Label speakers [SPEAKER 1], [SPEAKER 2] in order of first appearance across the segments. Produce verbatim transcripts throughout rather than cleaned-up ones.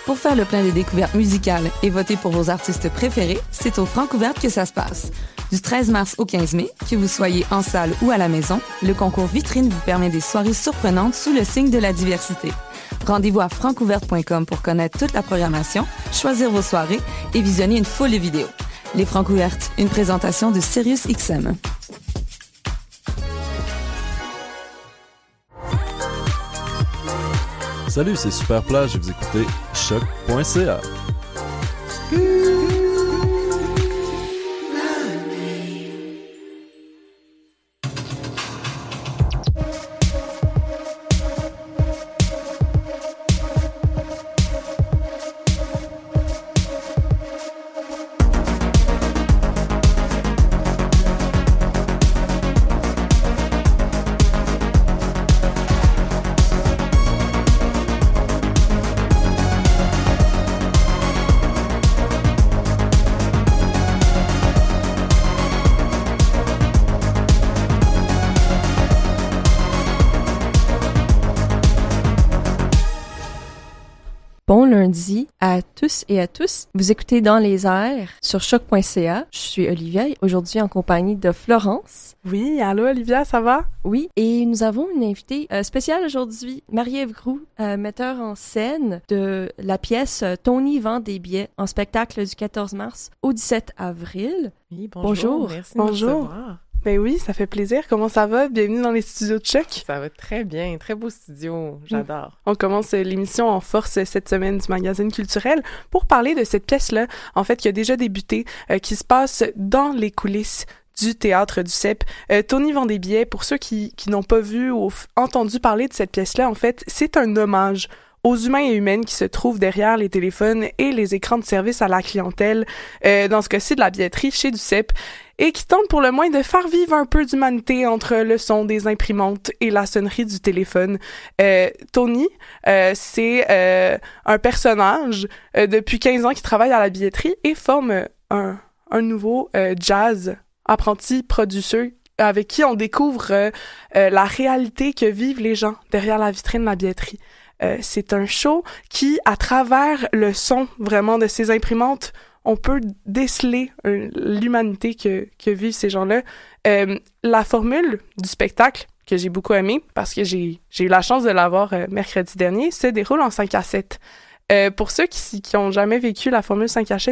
[SPEAKER 1] Pour faire le plein des découvertes musicales et voter pour vos artistes préférés, c'est au Francouverte que ça se passe. Du treize mars au quinze mai, que vous soyez en salle ou à la maison, le concours vitrine vous permet des soirées surprenantes sous le signe de la diversité. Rendez-vous à francouverte point com pour connaître toute la programmation, choisir vos soirées et visionner une foule de vidéos. Les Francouvertes, une présentation de Sirius X M.
[SPEAKER 2] Salut, c'est Super Plage et vous écoutez choc point c a.
[SPEAKER 3] Bon lundi à tous et à tous. Vous écoutez Dans les airs sur choc point c a. Je suis Olivia, aujourd'hui en compagnie de Florence.
[SPEAKER 4] Oui, allô Olivia, ça va?
[SPEAKER 3] Oui, et nous avons une invitée euh, spéciale aujourd'hui, Marie-Ève Groux, euh, metteur en scène de la pièce euh, Tony vend des billets en spectacle du quatorze mars au dix-sept avril.
[SPEAKER 5] Oui, bonjour.
[SPEAKER 3] Bonjour.
[SPEAKER 5] Merci
[SPEAKER 4] bonjour.
[SPEAKER 5] de me recevoir.
[SPEAKER 4] Ben oui, ça fait plaisir. Comment ça va? Bienvenue dans les studios de Choc.
[SPEAKER 5] Ça va très bien. Très beau studio. J'adore.
[SPEAKER 4] On commence l'émission en force cette semaine du magazine culturel pour parler de cette pièce-là, en fait, qui a déjà débuté, euh, qui se passe dans les coulisses du théâtre du C E P. Euh, Tony vend des billets. Pour ceux qui, qui n'ont pas vu ou f- entendu parler de cette pièce-là, en fait, c'est un hommage aux humains et humaines qui se trouvent derrière les téléphones et les écrans de service à la clientèle, euh, dans ce cas-ci de la billetterie chez du C E P, et qui tente pour le moins de faire vivre un peu d'humanité entre le son des imprimantes et la sonnerie du téléphone. Euh, Tony, euh, c'est euh, un personnage euh, depuis quinze ans qui travaille à la billetterie et forme un, un nouveau euh, jazz apprenti producteur avec qui on découvre euh, euh, la réalité que vivent les gens derrière la vitrine de la billetterie. Euh, c'est un show qui, à travers le son vraiment de ces imprimantes, on peut déceler euh, l'humanité que, que vivent ces gens-là. Euh, la formule du spectacle, que j'ai beaucoup aimé, parce que j'ai, j'ai eu la chance de l'avoir euh, mercredi dernier, se déroule en cinq à sept. Euh, pour ceux qui qui ont jamais vécu la formule cinq à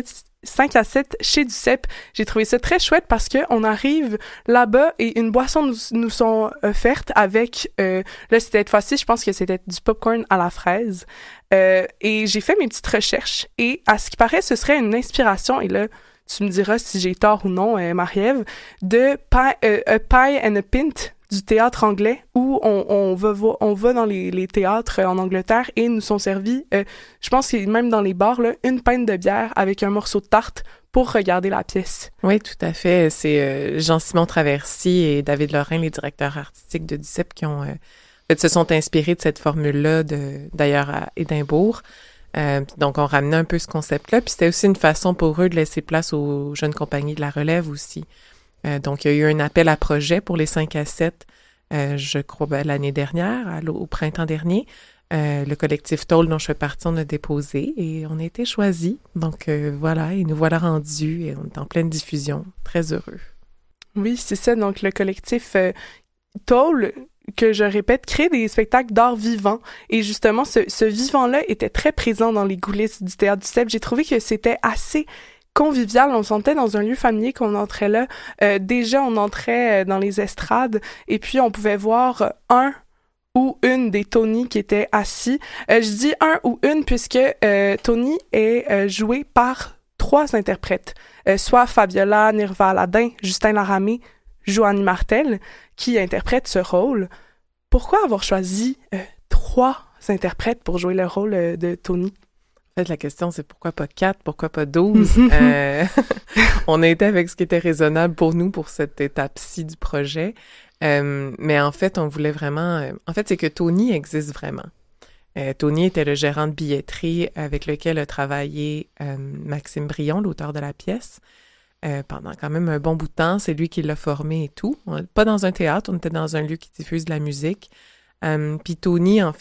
[SPEAKER 4] sept chez du C E P, j'ai trouvé ça très chouette parce que on arrive là-bas et une boisson nous, nous sont offertes avec, euh, là c'était cette fois-ci, je pense que c'était du popcorn à la fraise. Euh, et j'ai fait mes petites recherches et à ce qui paraît, ce serait une inspiration, et là, tu me diras si j'ai tort ou non, euh, Marie-Ève, de pie, euh, A Pie and a Pint du théâtre anglais où on, on, va, vo- on va dans les, les théâtres en Angleterre et nous sont servis, euh, je pense que même dans les bars, là, une pinte de bière avec un morceau de tarte pour regarder la pièce.
[SPEAKER 5] Oui, tout à fait. C'est euh, Jean-Simon Traversy et David Lorrain, les directeurs artistiques de du C E P, qui ont, euh, en fait, se sont inspirés de cette formule-là, de, d'ailleurs à Édimbourg. Euh, donc, on ramenait un peu ce concept-là. Puis c'était aussi une façon pour eux de laisser place aux jeunes compagnies de la relève aussi. Euh, donc, il y a eu un appel à projet pour les cinq à sept, euh, je crois, ben, l'année dernière, à, au printemps dernier. Euh, le collectif Toll, dont je fais partie, on a déposé et on a été choisis. Donc, euh, voilà, et nous voilà rendus et on est en pleine diffusion. Très heureux.
[SPEAKER 4] Oui, c'est ça. Donc, le collectif euh, Toll, que je répète, crée des spectacles d'art vivant. Et justement, ce, ce vivant-là était très présent dans les coulisses du théâtre du C E P. J'ai trouvé que c'était assez convivial, on se sentait dans un lieu familier qu'on entrait là. Euh, déjà, on entrait dans les estrades et puis on pouvait voir un ou une des Tony qui étaient assis. Euh, je dis un ou une puisque euh, Tony est euh, joué par trois interprètes, euh, soit Fabiola Nirva-Aladin, Justin Laramé, Joanie Martel, qui interprètent ce rôle. Pourquoi avoir choisi euh, trois interprètes pour jouer le rôle euh, de Tony?
[SPEAKER 5] En fait, la question, c'est pourquoi pas quatre, pourquoi pas douze? euh, on a été avec ce qui était raisonnable pour nous pour cette étape-ci du projet. Euh, mais en fait, on voulait vraiment... Euh, en fait, c'est que Tony existe vraiment. Euh, Tony était le gérant de billetterie avec lequel a travaillé euh, Maxime Brion, l'auteur de la pièce, euh, pendant quand même un bon bout de temps. C'est lui qui l'a formé et tout. On, pas dans un théâtre, on était dans un lieu qui diffuse de la musique. Euh, Puis Tony, en fait,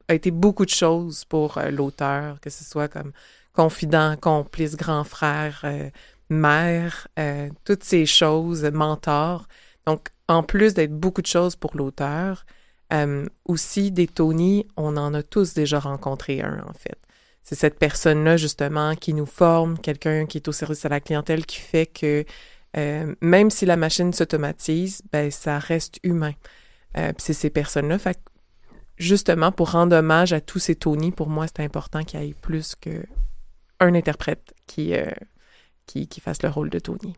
[SPEAKER 5] a été beaucoup de choses pour euh, l'auteur, que ce soit comme confident, complice, grand frère, euh, mère, euh, toutes ces choses, mentor. Donc, en plus d'être beaucoup de choses pour l'auteur, euh, aussi des Tony, on en a tous déjà rencontré un, en fait. C'est cette personne-là, justement, qui nous forme, quelqu'un qui est au service à la clientèle, qui fait que euh, même si la machine s'automatise, ben ça reste humain. Euh, puis c'est ces personnes-là. Fait que, justement, pour rendre hommage à tous ces Tony, pour moi, c'est important qu'il y ait plus qu'un interprète qui, euh, qui, qui fasse le rôle de Tony.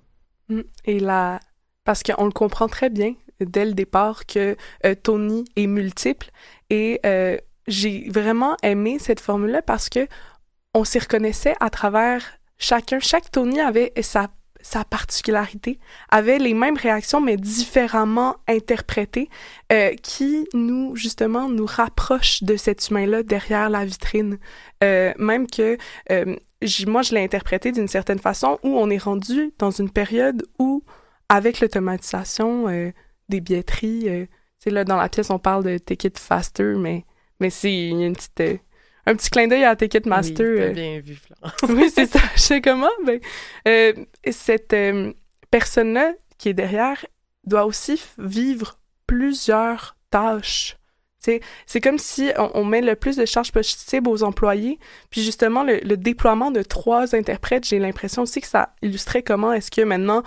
[SPEAKER 4] Et là, parce qu'on le comprend très bien dès le départ que euh, Tony est multiple et euh, j'ai vraiment aimé cette formule-là parce que on s'y reconnaissait à travers chacun. Chaque Tony avait sa, sa particularité, avait les mêmes réactions, mais différemment interprétées, euh, qui nous, justement, nous rapprochent de cet humain-là derrière la vitrine. Euh, même que, euh, j- moi, je l'ai interprété d'une certaine façon où on est rendu dans une période où, avec l'automatisation euh, des billetteries, euh, tu sais, là, dans la pièce, on parle de Take It Faster, mais Mais c'est il y a une petite, euh, un petit clin d'œil à Ticketmaster.
[SPEAKER 5] Oui, t'as
[SPEAKER 4] euh.
[SPEAKER 5] bien vu, Florence.
[SPEAKER 4] Oui, c'est ça. Je sais comment. Ben, euh, cette euh, personne-là qui est derrière doit aussi f- vivre plusieurs tâches. T'sais, c'est comme si on, on met le plus de charges possible aux employés. Puis justement, le, le déploiement de trois interprètes, j'ai l'impression aussi que ça illustrait comment est-ce que maintenant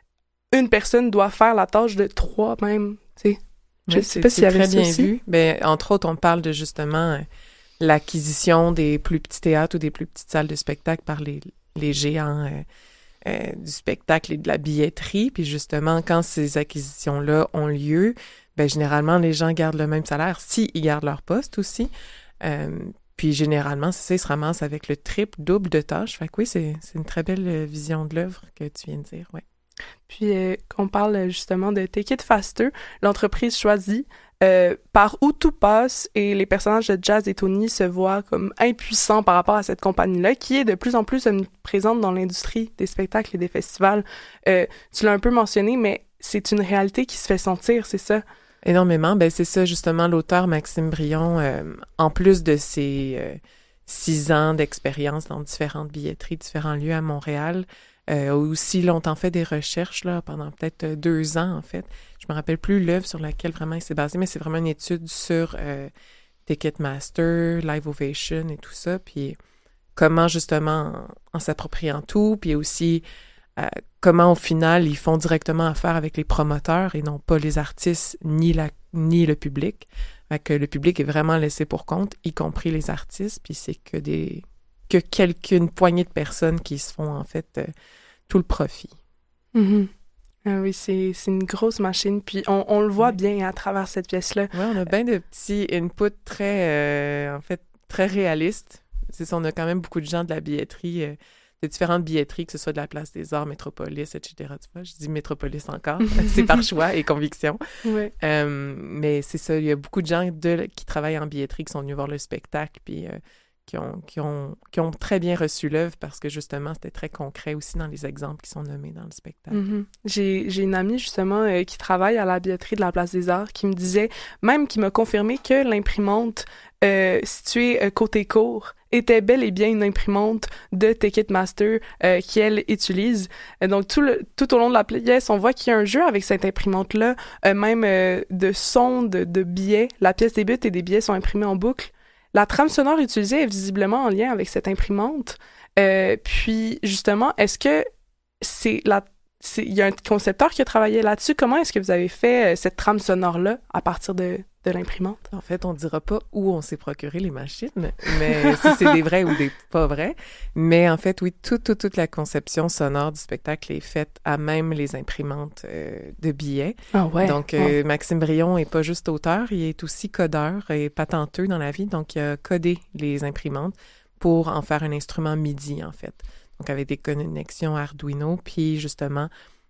[SPEAKER 4] une personne doit faire la tâche de trois même. T'sais. Je ne
[SPEAKER 5] Oui,
[SPEAKER 4] sais pas s'il y avait
[SPEAKER 5] très
[SPEAKER 4] ça
[SPEAKER 5] bien
[SPEAKER 4] aussi.
[SPEAKER 5] vu. Ben, entre autres, on parle de justement euh, l'acquisition des plus petits théâtres ou des plus petites salles de spectacle par les, les géants euh, euh, du spectacle et de la billetterie. Puis justement, quand ces acquisitions-là ont lieu, ben généralement, les gens gardent le même salaire s'ils gardent leur poste aussi. Euh, puis généralement, c'est ça, ils se ramassent avec le triple, double de tâches. Fait que oui, c'est, c'est une très belle euh, vision de l'œuvre que tu viens de dire, ouais.
[SPEAKER 4] Puis, euh, qu'on parle justement de Take It Faster, l'entreprise choisit euh, par où tout passe et les personnages de Jazz et Tony se voient comme impuissants par rapport à cette compagnie-là qui est de plus en plus omniprésente dans l'industrie des spectacles et des festivals. Euh, tu l'as un peu mentionné, mais c'est une réalité qui se fait sentir, c'est ça?
[SPEAKER 5] Énormément. Ben c'est ça, justement, l'auteur Maxime Brion, euh, en plus de ses euh, six ans d'expérience dans différentes billetteries, différents lieux à Montréal, Euh, a aussi longtemps fait des recherches, là, pendant peut-être deux ans, en fait. Je me rappelle plus l'œuvre sur laquelle vraiment il s'est basé, mais c'est vraiment une étude sur euh, Ticketmaster, Live Ovation et tout ça, puis comment, justement, en, en s'appropriant tout, puis aussi euh, comment, au final, ils font directement affaire avec les promoteurs et non pas les artistes ni, la, ni le public. Fait que le public est vraiment laissé pour compte, y compris les artistes, puis c'est que des... que quelqu'une poignée de personnes qui se font, en fait, euh, tout le profit.
[SPEAKER 4] Mm-hmm. Ah oui, c'est, c'est une grosse machine. Puis on, on le voit
[SPEAKER 5] Oui.
[SPEAKER 4] bien à travers cette pièce-là.
[SPEAKER 5] Oui, on a bien de petits inputs très, euh, en fait, très réalistes. C'est ça, on a quand même beaucoup de gens de la billetterie, euh, de différentes billetteries, que ce soit de la Place des Arts, Métropolis, et cetera. Tu vois, je dis Métropolis encore, c'est par choix et conviction.
[SPEAKER 4] Ouais.
[SPEAKER 5] Euh, mais c'est ça, il y a beaucoup de gens de, qui travaillent en billetterie qui sont venus voir le spectacle, puis... Euh, Qui ont, qui, ont, qui ont très bien reçu l'œuvre parce que, justement, c'était très concret aussi dans les exemples qui sont nommés dans le spectacle.
[SPEAKER 4] Mm-hmm. J'ai, j'ai une amie, justement, euh, qui travaille à la billetterie de la Place des Arts, qui me disait, même qui m'a confirmé que l'imprimante euh, située euh, côté cour était bel et bien une imprimante de Ticketmaster euh, qu'elle utilise. Euh, donc, tout, le, tout au long de la pièce, on voit qu'il y a un jeu avec cette imprimante-là, euh, même euh, de son, de, de billets. La pièce débute et des billets sont imprimés en boucle. La trame sonore utilisée est visiblement en lien avec cette imprimante. Euh, puis, justement, est-ce que c'est la... c'est, il y a un concepteur qui a travaillé là-dessus. Comment est-ce que vous avez fait euh, cette trame sonore-là à partir de, de l'imprimante?
[SPEAKER 5] En fait, on dira pas où on s'est procuré les machines, mais si c'est des vrais ou des pas vrais. Mais en fait, oui, toute, toute, toute la conception sonore du spectacle est faite à même les imprimantes euh, de billets.
[SPEAKER 4] Ah ouais.
[SPEAKER 5] Donc, euh, Maxime Brion est pas juste auteur, il est aussi codeur et patenteux dans la vie. Donc, il a codé les imprimantes pour en faire un instrument MIDI, en fait. Donc, avec des connexions Arduino. Puis, justement,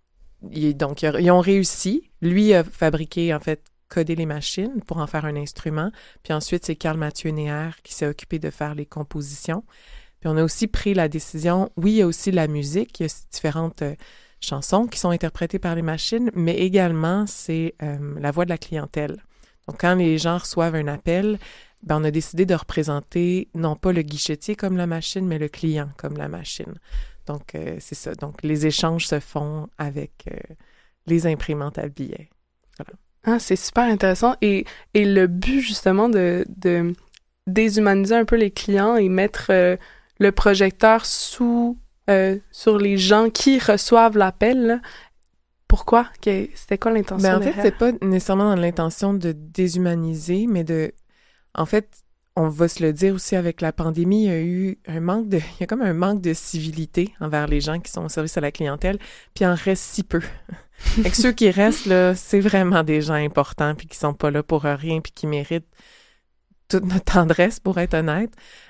[SPEAKER 5] il, donc, ils ont réussi. Lui a fabriqué, en fait, coder les machines pour en faire un instrument. Puis ensuite, c'est Carl Mathieu Néher qui s'est occupé de faire les compositions. Puis on a aussi pris la décision, oui, il y a aussi la musique, il y a différentes euh, chansons qui sont interprétées par les machines, mais également, c'est euh, la voix de la clientèle. Donc, quand les gens reçoivent un appel, ben, on a décidé de représenter non pas le guichetier comme la machine, mais le client comme la machine. Donc, euh, c'est ça. Donc, les échanges se font avec euh, les imprimantes à billets. Voilà.
[SPEAKER 4] Ah, c'est super intéressant. Et, et le but, justement, de, de déshumaniser un peu les clients et mettre euh, le projecteur sous, euh, sur les gens qui reçoivent l'appel, là, pourquoi? Que, c'était quoi l'intention
[SPEAKER 5] Ben, en
[SPEAKER 4] derrière?
[SPEAKER 5] fait, c'est pas nécessairement dans l'intention de déshumaniser, mais de... En fait, on va se le dire aussi avec la pandémie, il y a eu un manque de... Il y a comme un manque de civilité envers les gens qui sont au service à la clientèle, puis il en reste si peu. Fait que ceux qui restent, là, c'est vraiment des gens importants, puis qui sont pas là pour rien, puis qui méritent toute notre tendresse, pour être honnête.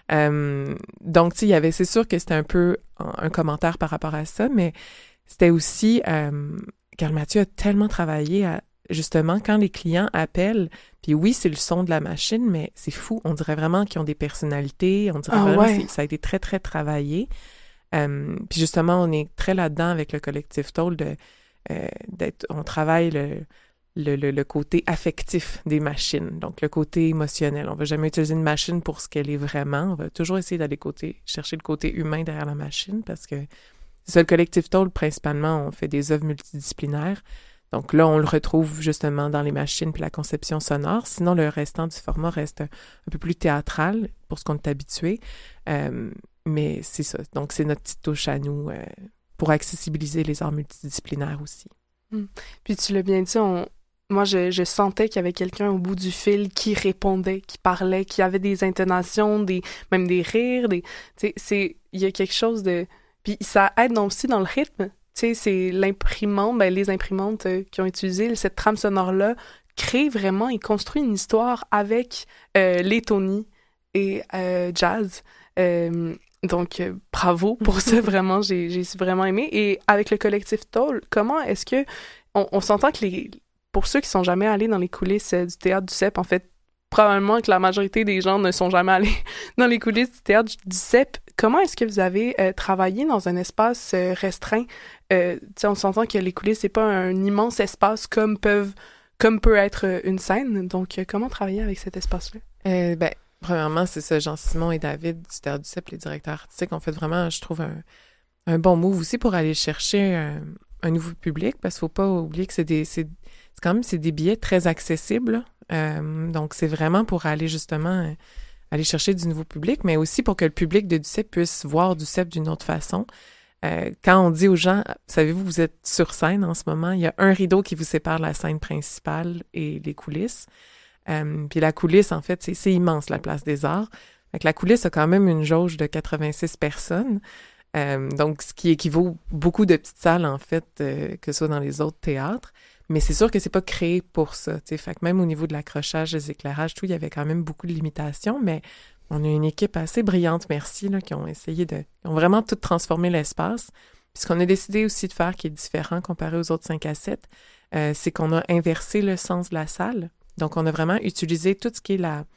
[SPEAKER 5] Euh, donc, tu sais, il y avait... C'est sûr que c'était un peu un, un commentaire par rapport à ça, mais c'était aussi... Euh, Carl Mathieu a tellement travaillé à... Justement, quand les clients appellent, puis oui, c'est le son de la machine, mais c'est fou. On dirait vraiment qu'ils ont des personnalités. On dirait
[SPEAKER 4] ah,
[SPEAKER 5] vraiment
[SPEAKER 4] ouais.
[SPEAKER 5] que ça a été très, très travaillé. Euh, puis justement, on est très là-dedans avec le collectif Toll. De, euh, d'être, on travaille le, le, le, le côté affectif des machines, donc le côté émotionnel. On ne va jamais utiliser une machine pour ce qu'elle est vraiment. On va toujours essayer d'aller côté, chercher le côté humain derrière la machine parce que c'est ça, le collectif Toll, principalement, on fait des œuvres multidisciplinaires. Donc là, on le retrouve justement dans les machines puis la conception sonore. Sinon, le restant du format reste un, un peu plus théâtral pour ce qu'on est habitué. Euh, mais c'est ça. Donc, c'est notre petite touche à nous euh, pour accessibiliser les arts multidisciplinaires aussi.
[SPEAKER 4] Hum. Puis tu l'as bien dit, on... moi, je, je sentais qu'il y avait quelqu'un au bout du fil qui répondait, qui parlait, qui avait des intonations, des même des rires. Des... Tu sais, c'est... il y a quelque chose de... Puis ça aide donc aussi dans le rythme. Tu sais, c'est l'imprimante, ben les imprimantes euh, qui ont utilisé cette trame sonore-là créent vraiment et construisent une histoire avec euh, les Tony et euh, Jazz. Euh, donc, euh, bravo pour ça, vraiment, j'ai, j'ai vraiment aimé. Et avec le collectif Toll, comment est-ce que... On, on s'entend que les... Pour ceux qui sont jamais allés dans les coulisses euh, du théâtre du C E P, en fait, probablement que la majorité des gens ne sont jamais allés dans les coulisses du théâtre du C E P. Comment est-ce que vous avez euh, travaillé dans un espace euh, restreint? Euh, on s'entend que les coulisses, c'est pas un immense espace comme peuvent, comme peut être euh, une scène. Donc, euh, comment travailler avec cet espace-là?
[SPEAKER 5] Euh, ben, premièrement, c'est ça. Jean-Simon et David du théâtre du C E P, les directeurs artistiques, ont fait vraiment, je trouve, un, un bon move aussi pour aller chercher un, un nouveau public, parce qu'il faut pas oublier que c'est des, c'est, c'est quand même c'est des billets très accessibles. Euh, donc, c'est vraiment pour aller justement euh, aller chercher du nouveau public, mais aussi pour que le public de Duceppe puisse voir Duceppe d'une autre façon. Euh, quand on dit aux gens, savez-vous, vous êtes sur scène en ce moment, il y a un rideau qui vous sépare la scène principale et les coulisses. Euh, puis la coulisse, en fait, c'est, c'est immense, la Place des Arts. Fait que la coulisse a quand même une jauge de quatre-vingt-six personnes. Euh, donc, ce qui équivaut beaucoup de petites salles, en fait, euh, que ce soit dans les autres théâtres. Mais c'est sûr que c'est pas créé pour ça, tu sais. Fait que même au niveau de l'accrochage, des éclairages, tout, il y avait quand même beaucoup de limitations, mais on a une équipe assez brillante, merci, là, qui ont essayé de... Ils ont vraiment tout transformé l'espace. Puis ce qu'on a décidé aussi de faire, qui est différent comparé aux autres cinq à sept, euh, c'est qu'on a inversé le sens de la salle. Donc, on a vraiment utilisé tout ce qui est la,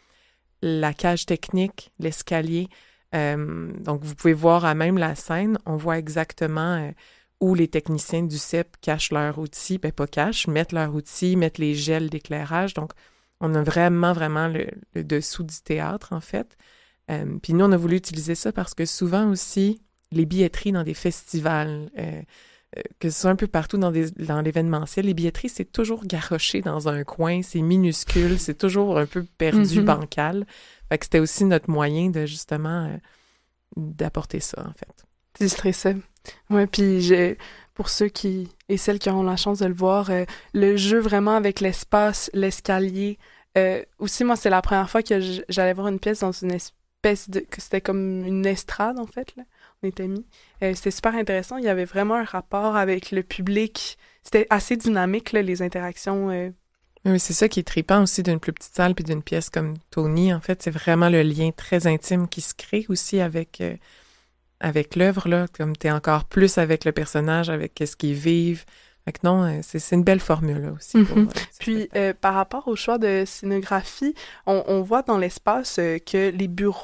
[SPEAKER 5] la cage technique, l'escalier. Euh, donc, vous pouvez voir à même la scène, on voit exactement... Euh, où les techniciens du C E P cachent leurs outils, ben pas cachent, mettent leurs outils, mettent les gels d'éclairage. Donc, on a vraiment, vraiment le, le dessous du théâtre, en fait. Euh, puis nous, on a voulu utiliser ça parce que souvent aussi, les billetteries dans des festivals, euh, euh, que ce soit un peu partout dans, des, dans l'événementiel, les billetteries, c'est toujours garoché dans un coin, c'est minuscule, c'est toujours un peu perdu, mm-hmm. bancal. Fait que c'était aussi notre moyen de, justement, euh, d'apporter ça, en fait.
[SPEAKER 4] Illustrer ça. Ouais, puis je, pour ceux qui et celles qui auront la chance de le voir, euh, le jeu vraiment avec l'espace, l'escalier. Euh, aussi, moi, c'est la première fois que je, j'allais voir une pièce dans une espèce de... que c'était comme une estrade, en fait, là. On était mis. Euh, c'était super intéressant. Il y avait vraiment un rapport avec le public. C'était assez dynamique, là, les interactions. Euh...
[SPEAKER 5] Oui, c'est ça qui est trippant aussi d'une plus petite salle puis d'une pièce comme Tony. En fait, c'est vraiment le lien très intime qui se crée aussi avec... Euh, avec l'œuvre, là, comme t'es encore plus avec le personnage, avec qu'est-ce qu'ils vivent. Fait que non, c'est, c'est une belle formule, là, aussi. Pour,
[SPEAKER 4] mm-hmm.
[SPEAKER 5] euh,
[SPEAKER 4] Puis, euh, par rapport au choix de scénographie, on, on voit dans l'espace euh, que les bureaux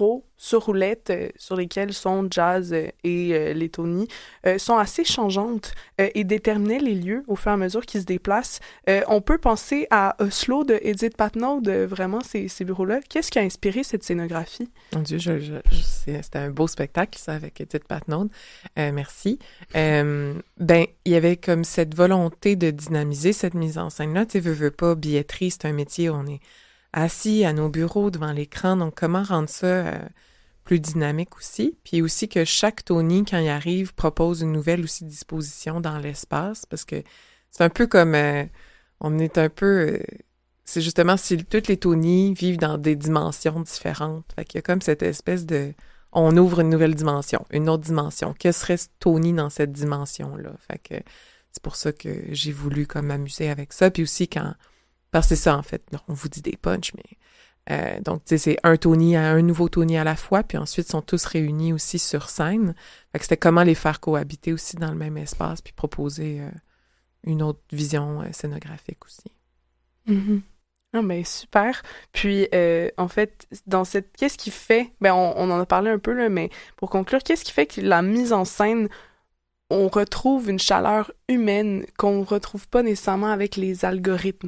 [SPEAKER 4] sur roulette euh, sur lesquelles sont Jazz euh, et euh, les Tony euh, sont assez changeantes euh, et déterminaient les lieux au fur et à mesure qu'ils se déplacent. Euh, on peut penser à Oslo de Edith Patnaud, de vraiment ces, ces bureaux-là. Qu'est-ce qui a inspiré cette scénographie?
[SPEAKER 5] Mon Dieu, je, je, je, c'est, c'était un beau spectacle, ça, avec Edith Patnaud. Euh, merci. Euh, ben, il y avait comme cette volonté de dynamiser cette mise en scène-là. Tu sais, veux, veux pas, billetterie, c'est un métier où on est assis à nos bureaux devant l'écran. Donc, comment rendre ça euh, plus dynamique aussi? Puis aussi que chaque Tony, quand il arrive, propose une nouvelle aussi disposition dans l'espace, parce que c'est un peu comme... Euh, on est un peu... Euh, c'est justement si toutes les Tony vivent dans des dimensions différentes. Fait qu'il y a comme cette espèce de... On ouvre une nouvelle dimension, une autre dimension. Que serait Tony dans cette dimension-là? Fait que c'est pour ça que j'ai voulu comme m'amuser avec ça. Puis aussi quand... Parce que c'est ça, en fait. On vous dit des punchs, mais... Euh, donc, tu sais, c'est un Tony à un nouveau Tony à la fois, puis ensuite, ils sont tous réunis aussi sur scène. Fait que c'était comment les faire cohabiter aussi dans le même espace, puis proposer euh, une autre vision euh, scénographique aussi.
[SPEAKER 4] Mm-hmm. Ah ben super. Puis euh, en fait, dans cette, qu'est-ce qui fait, ben on, on en a parlé un peu là, mais pour conclure, qu'est-ce qui fait que la mise en scène, on retrouve une chaleur humaine qu'on ne retrouve pas nécessairement avec les algorithmes?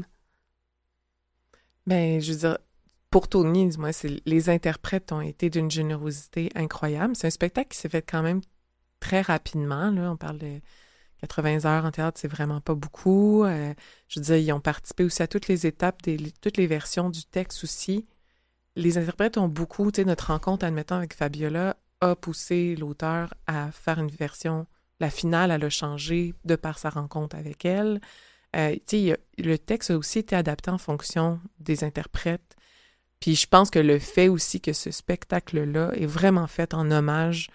[SPEAKER 5] Ben, je veux dire, pour Tony, dis-moi, c'est, les interprètes ont été d'une générosité incroyable. C'est un spectacle qui s'est fait quand même très rapidement, là. On parle de quatre-vingts heures en théâtre, c'est vraiment pas beaucoup. Euh, je veux dire, ils ont participé aussi à toutes les étapes, des, les, toutes les versions du texte aussi. Les interprètes ont beaucoup, tu sais, notre rencontre, admettons, avec Fabiola, a poussé l'auteur à faire une version, la finale, elle a changé de par sa rencontre avec elle. Euh, tu sais, le texte a aussi été adapté en fonction des interprètes. Puis je pense que le fait aussi que ce spectacle-là est vraiment fait en hommage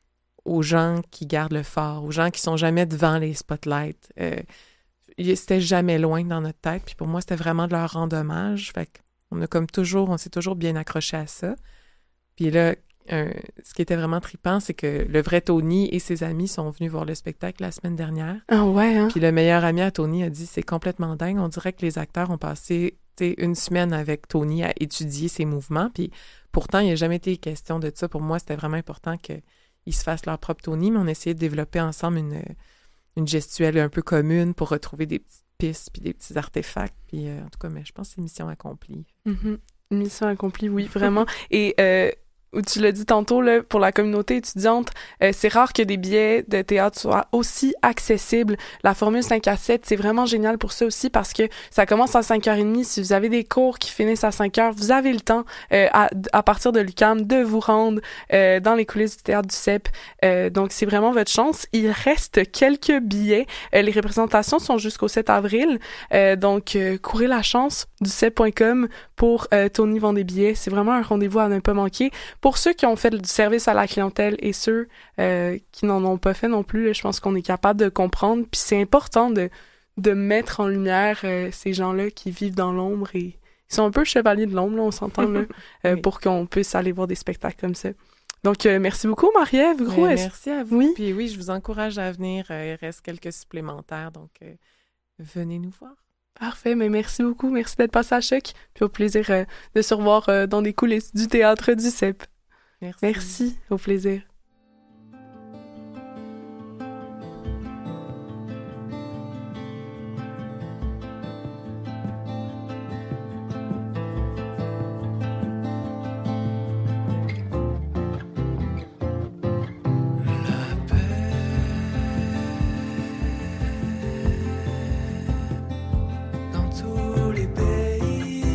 [SPEAKER 5] aux gens qui gardent le phare, aux gens qui sont jamais devant les spotlights. Euh, c'était jamais loin dans notre tête. Puis pour moi, c'était vraiment de leur rendre hommage. Fait qu'on a comme toujours, on s'est toujours bien accroché à ça. Puis là, euh, ce qui était vraiment trippant, c'est que le vrai Tony et ses amis sont venus voir le spectacle la semaine dernière.
[SPEAKER 4] Ah ouais, hein?
[SPEAKER 5] Puis le meilleur ami à Tony a dit, c'est complètement dingue. On dirait que les acteurs ont passé une semaine avec Tony à étudier ses mouvements. Puis pourtant, il n'y a jamais été question de ça. Pour moi, c'était vraiment important qu'ils se fassent leur propre Tony, mais on essayait de développer ensemble une, une gestuelle un peu commune pour retrouver des petites pistes puis des petits artefacts. Puis euh, en tout cas, mais je pense que c'est mission accomplie.
[SPEAKER 4] Mm-hmm. Mission accomplie, oui, vraiment. Et euh, tu l'as dit tantôt, là, pour la communauté étudiante, euh, c'est rare que des billets de théâtre soient aussi accessibles. La formule cinq à sept, c'est vraiment génial pour ça aussi parce que ça commence à cinq heures trente. Si vous avez des cours qui finissent à cinq heures, vous avez le temps, euh, à, à partir de l'U Q A M, de vous rendre euh, dans les coulisses du théâtre du C E P. Euh, donc, c'est vraiment votre chance. Il reste quelques billets. Euh, les représentations sont jusqu'au sept avril. Euh, donc, euh, courez la chance du C E P point com pour euh, Tony vend des billets. C'est vraiment un rendez-vous à ne pas manquer. Pour ceux qui ont fait du service à la clientèle et ceux euh, qui n'en ont pas fait non plus, là, je pense qu'on est capable de comprendre. Puis c'est important de, de mettre en lumière euh, ces gens-là qui vivent dans l'ombre et ils sont un peu chevaliers de l'ombre, là, on s'entend, là, euh, oui. Pour qu'on puisse aller voir des spectacles comme ça. Donc, euh, merci beaucoup, Marie-Ève Groux.
[SPEAKER 5] Oui, merci à vous.
[SPEAKER 4] Oui.
[SPEAKER 5] Puis oui, je vous encourage à venir. Euh, il reste quelques supplémentaires, donc euh, venez nous voir.
[SPEAKER 4] Parfait, mais merci beaucoup. Merci d'être passé à Choc. Puis au plaisir euh, de se revoir euh, dans des coulisses du théâtre du C E P.
[SPEAKER 5] Merci.
[SPEAKER 4] Merci, au plaisir.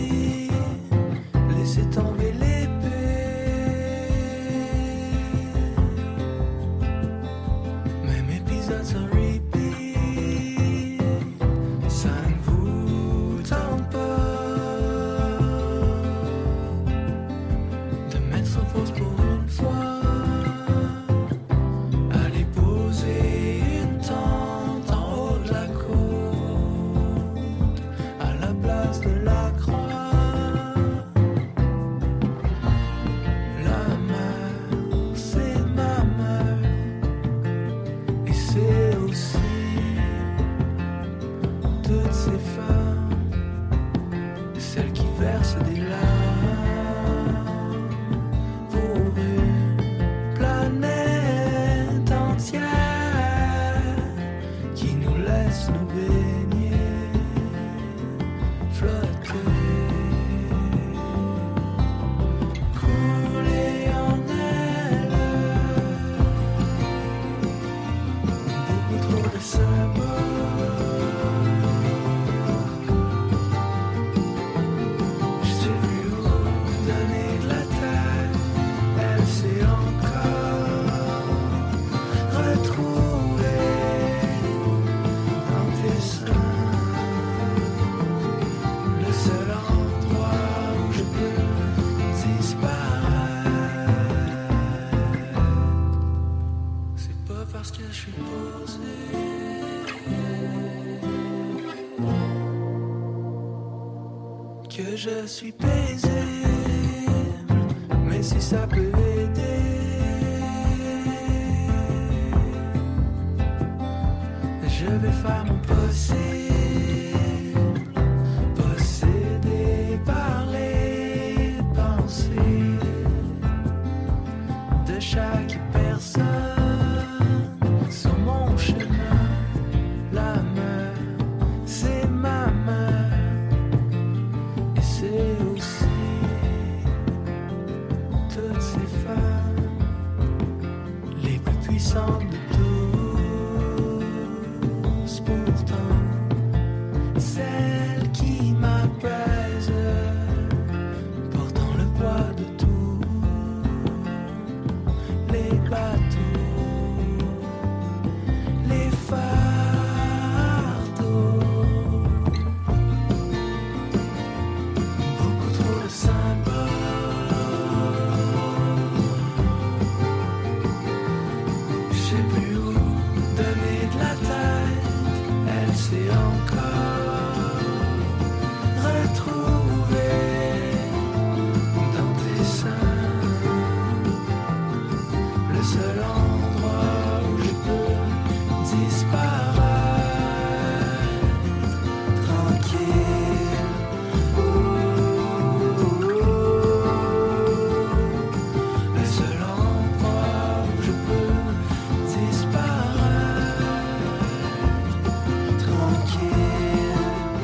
[SPEAKER 6] Laissez tomber l'épée. que je suis paisible, mais si ça peut aider, je vais faire mon possible. Posséder, parler, penser de chaque personne sur mon chemin. La mer, c'est ma mère, et c'est aussi toutes ces femmes les plus puissantes de tous, pourtant celles qui m'apaisent, portant le poids de tout, les bateaux, les fardeaux, beaucoup trop de symboles. Je sais plus où donner de la tête, elle sait encore retrouver dans tes seins le seul endroit où je peux disparaître tranquille. Le seul endroit où je peux disparaître tranquille.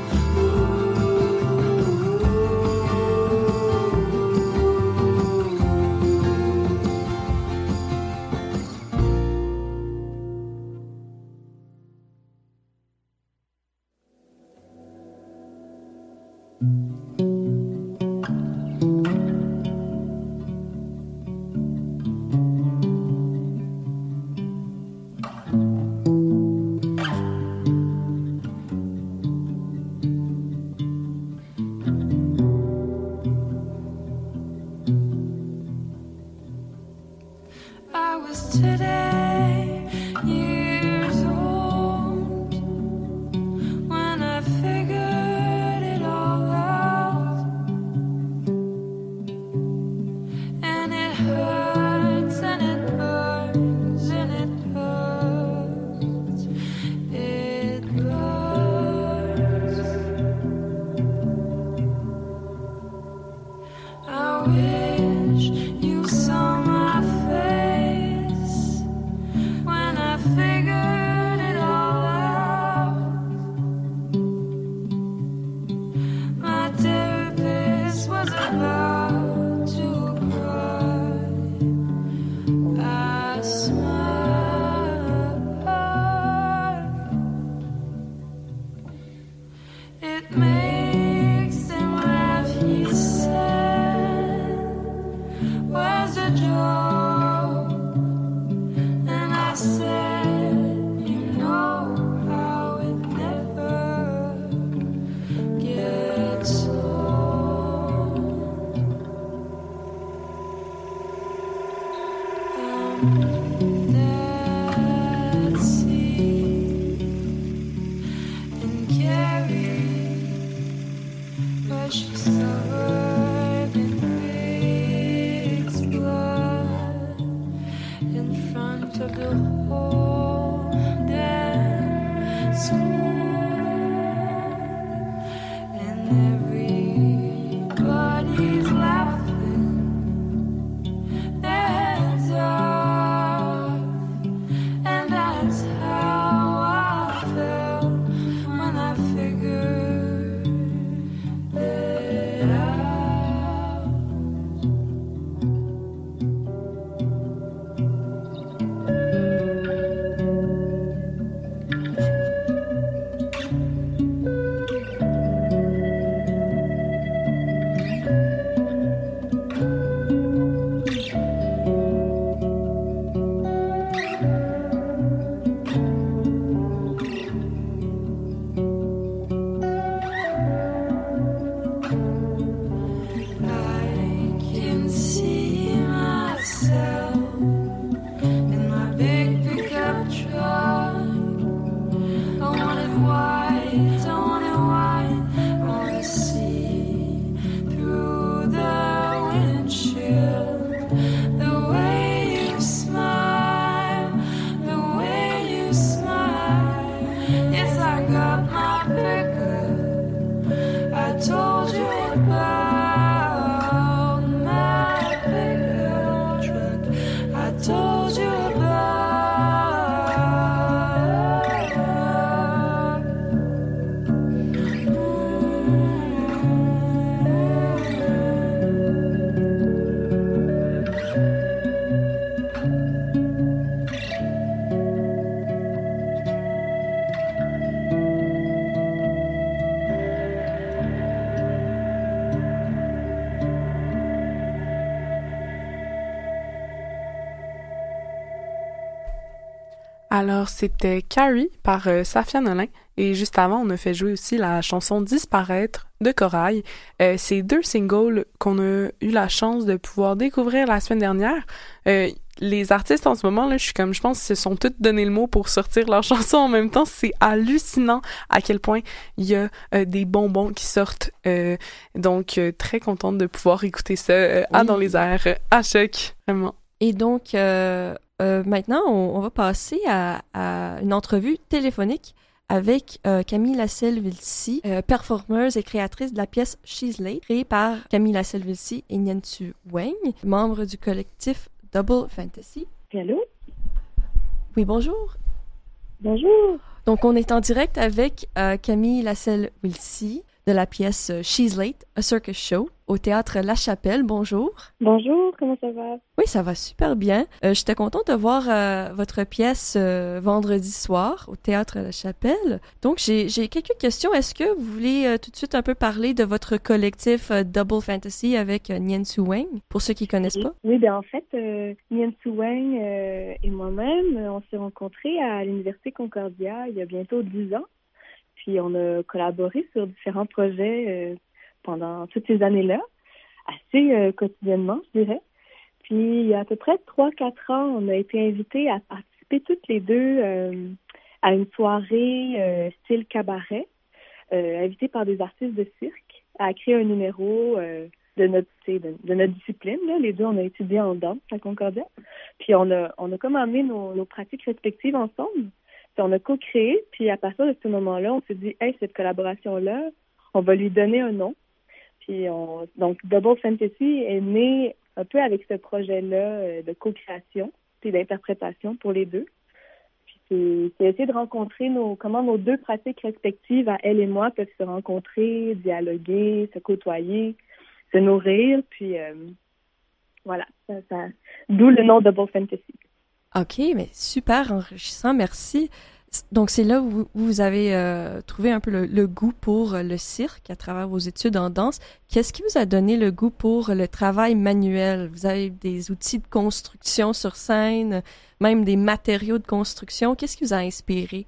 [SPEAKER 6] I was today years old when I figured it all out, and it hurts and it burns and it hurts, it burns. I wish you saw my face when I figured it all out. My therapist was about to cry. I smiled. It makes them laugh, he said. Where's the joke? And I said, you know how it never gets old. Um, that sea in Kerry, where she's covered in pig's blood, in front of the whole damn school, and everybody's laughing their heads off, and that's how I felt when I figured it out. I wanna see
[SPEAKER 4] Alors, c'était Carrie par euh, Safia Nolin. Et juste avant, on a fait jouer aussi la chanson Disparaître de Corail. Euh, c'est deux singles qu'on a eu la chance de pouvoir découvrir la semaine dernière. Euh, les artistes en ce moment, là, je suis comme, je pense qu'ils se sont tous donné le mot pour sortir leurs chansons en même temps. C'est hallucinant à quel point il y a euh, des bonbons qui sortent. Euh, donc, euh, très contente de pouvoir écouter ça euh, à
[SPEAKER 3] Oui.
[SPEAKER 4] Dans les airs, euh, à Choc, vraiment.
[SPEAKER 3] Et donc, euh, euh, maintenant, on, on va passer à, à une entrevue téléphonique avec euh, Camille Lasselle-Vilsy, euh, performeuse et créatrice de la pièce She's Late, créée par Camille Lasselle-Vilsy et Nian-Tu Wang, membre du collectif Double Fantasy.
[SPEAKER 7] Allô?
[SPEAKER 3] Oui, bonjour.
[SPEAKER 7] Bonjour.
[SPEAKER 3] Donc, on est en direct avec euh, Camille Lasselle-Vilsy de la pièce euh, She's Late, A Circus Show, au théâtre La Chapelle. Bonjour.
[SPEAKER 7] Bonjour, comment ça va?
[SPEAKER 3] Oui, ça va super bien. Euh, J'étais contente de voir euh, votre pièce euh, vendredi soir au théâtre La Chapelle. Donc, j'ai j'ai quelques questions. Est-ce que vous voulez euh, tout de suite un peu parler de votre collectif euh, Double Fantasy avec euh, Nian-Tu Wang, pour ceux qui connaissent
[SPEAKER 7] Oui,
[SPEAKER 3] pas?
[SPEAKER 7] oui ben en fait, euh, Nian-Tu Wang euh, et moi-même, euh, on s'est rencontrés à l'Université Concordia il y a bientôt dix ans. Puis on a collaboré sur différents projets euh, pendant toutes ces années-là, assez euh, quotidiennement, je dirais. Puis il y a à peu près trois quatre ans, on a été invités à participer toutes les deux euh, à une soirée euh, style cabaret, euh, invitées par des artistes de cirque, à créer un numéro euh, de notre de, de notre discipline. Là. Les deux, on a étudié en danse à Concordia. Puis on a on a comme amené nos, nos pratiques respectives ensemble. Puis on a co-créé, puis à partir de ce moment-là, on s'est dit, hey, cette collaboration-là, on va lui donner un nom. Puis on, donc Double Fantasy est né un peu avec ce projet-là euh, de co-création puis d'interprétation pour les deux. Puis c'est, c'est essayer de rencontrer nos comment nos deux pratiques respectives, à elle et moi, peuvent se rencontrer, dialoguer, se côtoyer, se nourrir, puis euh, voilà, ça, ça, d'où le nom Double Fantasy.
[SPEAKER 3] OK, mais super enrichissant, merci. Donc, c'est là où vous, vous avez euh, trouvé un peu le, le goût pour le cirque à travers vos études en danse. Qu'est-ce qui vous a donné le goût pour le travail manuel? Vous avez des outils de construction sur scène, même des matériaux de construction. Qu'est-ce qui vous a inspiré?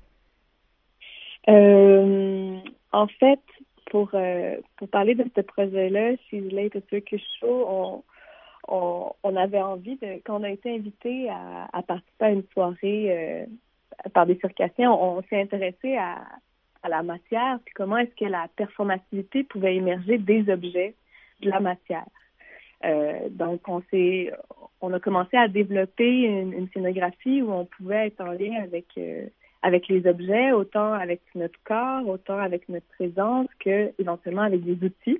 [SPEAKER 7] Euh, en fait, pour, euh, pour parler de ce projet-là, She's Late, A Circus Show, on... On, on avait envie de, quand on a été invité à, à participer à une soirée euh, par des circassiens, on, on s'est intéressé à, à la matière, puis comment est-ce que la performativité pouvait émerger des objets de la matière. Euh, donc, on s'est, on a commencé à développer une, une scénographie où on pouvait être en lien avec euh, avec les objets, autant avec notre corps, autant avec notre présence, que éventuellement avec des outils.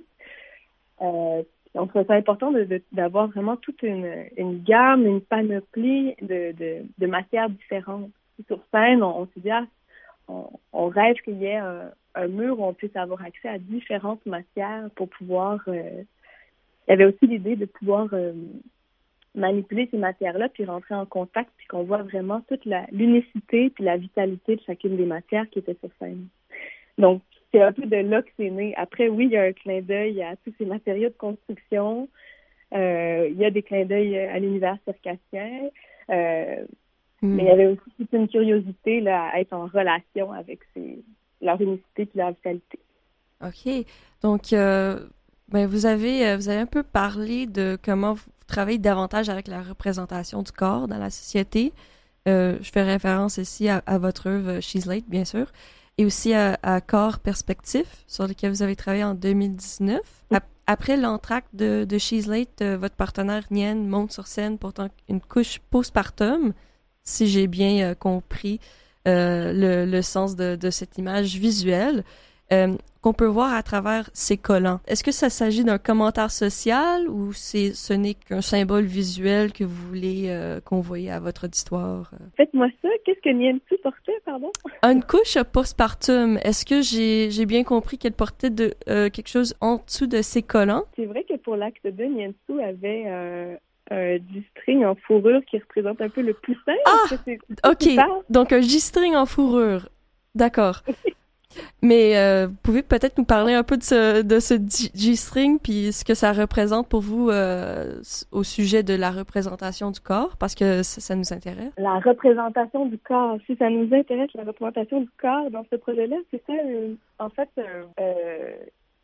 [SPEAKER 7] Euh, On trouvait ça important de, de, d'avoir vraiment toute une, une gamme, une panoplie de, de, de matières différentes. Sur scène, on, on se dit, ah, on, on rêve qu'il y ait un, un mur où on puisse avoir accès à différentes matières pour pouvoir... Euh, il y avait aussi l'idée de pouvoir euh, manipuler ces matières-là puis rentrer en contact puis qu'on voit vraiment toute la, l'unicité puis la vitalité de chacune des matières qui étaient sur scène. Donc, c'est un peu de là que c'est né. Après, oui, il y a un clin d'œil à tous ces matériaux de construction. Euh, il y a des clins d'œil à l'univers circassien. Euh, mm. Mais il y avait aussi toute une curiosité là, à être en relation avec ces, leur unicité et leur vitalité.
[SPEAKER 3] OK. Donc, euh, ben vous avez, vous avez un peu parlé de comment vous travaillez davantage avec la représentation du corps dans la société. Euh, je fais référence ici à, à votre œuvre She's Late, bien sûr. Et aussi à, à Corps Perspectif, sur lequel vous avez travaillé en deux mille dix-neuf. A- après l'entracte de, de She's Late, euh, votre partenaire Nian monte sur scène portant une couche postpartum, si j'ai bien euh, compris euh, le, le sens de, de cette image visuelle, euh, qu'on peut voir à travers ses collants. Est-ce que ça s'agit d'un commentaire social ou c'est, ce n'est qu'un symbole visuel que vous voulez euh, convoyer à votre auditoire?
[SPEAKER 7] Faites-moi ça. Qu'est-ce que Nian-Tu portait, pardon?
[SPEAKER 3] Une couche postpartum. Est-ce que j'ai, j'ai bien compris qu'elle portait de, euh, quelque chose en dessous de ses collants?
[SPEAKER 7] C'est vrai que pour l'acte deux, Nian-Tu avait euh, un G-string en fourrure qui représente un peu le poussin.
[SPEAKER 3] Ah! OK. Donc, un G-string en fourrure. D'accord. Mais euh, vous pouvez peut-être nous parler un peu de ce, de ce G- G-string puis ce que ça représente pour vous euh, au sujet de la représentation du corps, parce que ça, ça nous intéresse.
[SPEAKER 7] La représentation du corps. Si ça nous intéresse, la représentation du corps dans ce projet-là, c'est ça. euh, en fait, euh, euh,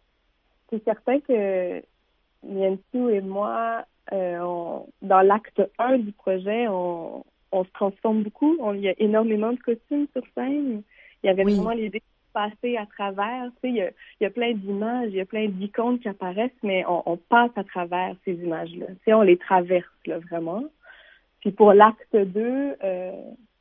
[SPEAKER 7] c'est certain que Niansu et moi, euh, on- dans l'acte un du projet, on, on se transforme beaucoup. On- Il y a énormément de costumes sur scène. Il y avait
[SPEAKER 3] Oui.
[SPEAKER 7] vraiment l'idée de passer à travers. Tu sais, il y a, il y a plein d'images, il y a plein d'icônes qui apparaissent, mais on, on passe à travers ces images-là. Tu sais, on les traverse, là, vraiment. Puis pour l'acte deux, euh,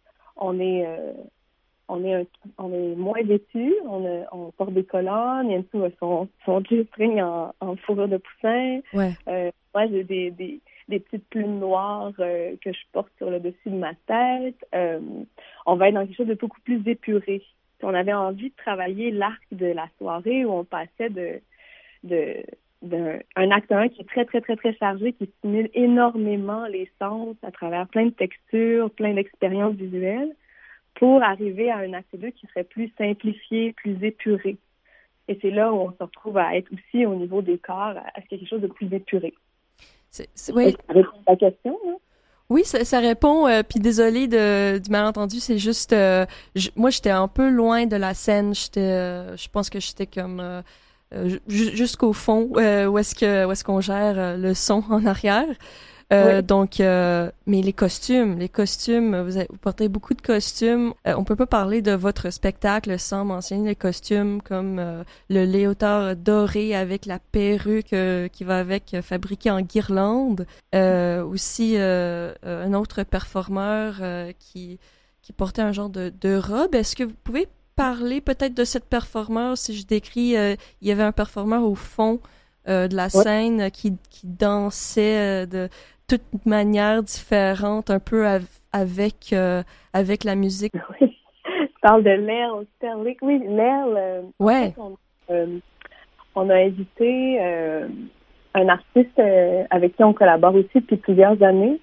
[SPEAKER 7] on est euh, on est un- on est moins vêtus, on, a- on porte des colonnes, Niansu a son, son G-string en, en fourrure de poussin.
[SPEAKER 3] Ouais.
[SPEAKER 7] Euh, moi, j'ai des, des, des petites plumes noires euh, que je porte sur le dessus de ma tête. Euh, on va être dans quelque chose de beaucoup plus épuré. On avait envie de travailler l'arc de la soirée où on passait de de d'un un acte un qui est très, très, très, très chargé, qui stimule énormément les sens à travers plein de textures, plein d'expériences visuelles, pour arriver à un acte deux qui serait plus simplifié, plus épuré. Et c'est là où on se retrouve à être aussi au niveau des corps, à quelque chose de plus épuré.
[SPEAKER 3] C'est, c'est- oui.
[SPEAKER 7] Ça répond à ta question, hein?
[SPEAKER 3] Oui, ça, ça répond. Euh, puis désolé de, du malentendu, c'est juste, euh, j- moi j'étais un peu loin de la scène. J'étais, euh, je pense que j'étais comme euh, euh, ju- jusqu'au fond, euh, où est-ce que, où est-ce qu'on gère euh, le son en arrière. Euh,
[SPEAKER 7] Oui.
[SPEAKER 3] Donc, euh, mais les costumes, les costumes, vous, avez- vous portez beaucoup de costumes. Euh, on peut pas parler de votre spectacle sans mentionner les costumes comme euh, le léotard doré avec la perruque euh, qui va avec, euh, fabriquée en guirlande. Euh, aussi, euh, euh, un autre performeur euh, qui qui portait un genre de, de robe. Est-ce que vous pouvez parler peut-être de cette performeur? Si je décris, euh, il y avait un performeur au fond euh, de la
[SPEAKER 7] Ouais.
[SPEAKER 3] scène euh, qui, qui dansait euh, de toute manière différente, un peu av- avec euh, avec la musique.
[SPEAKER 7] Oui. Tu parles de Lel Sterling. Oui, Lel, euh, en
[SPEAKER 3] Ouais.
[SPEAKER 7] fait, on, euh, on a invité euh, un artiste euh, avec qui on collabore aussi depuis plusieurs années.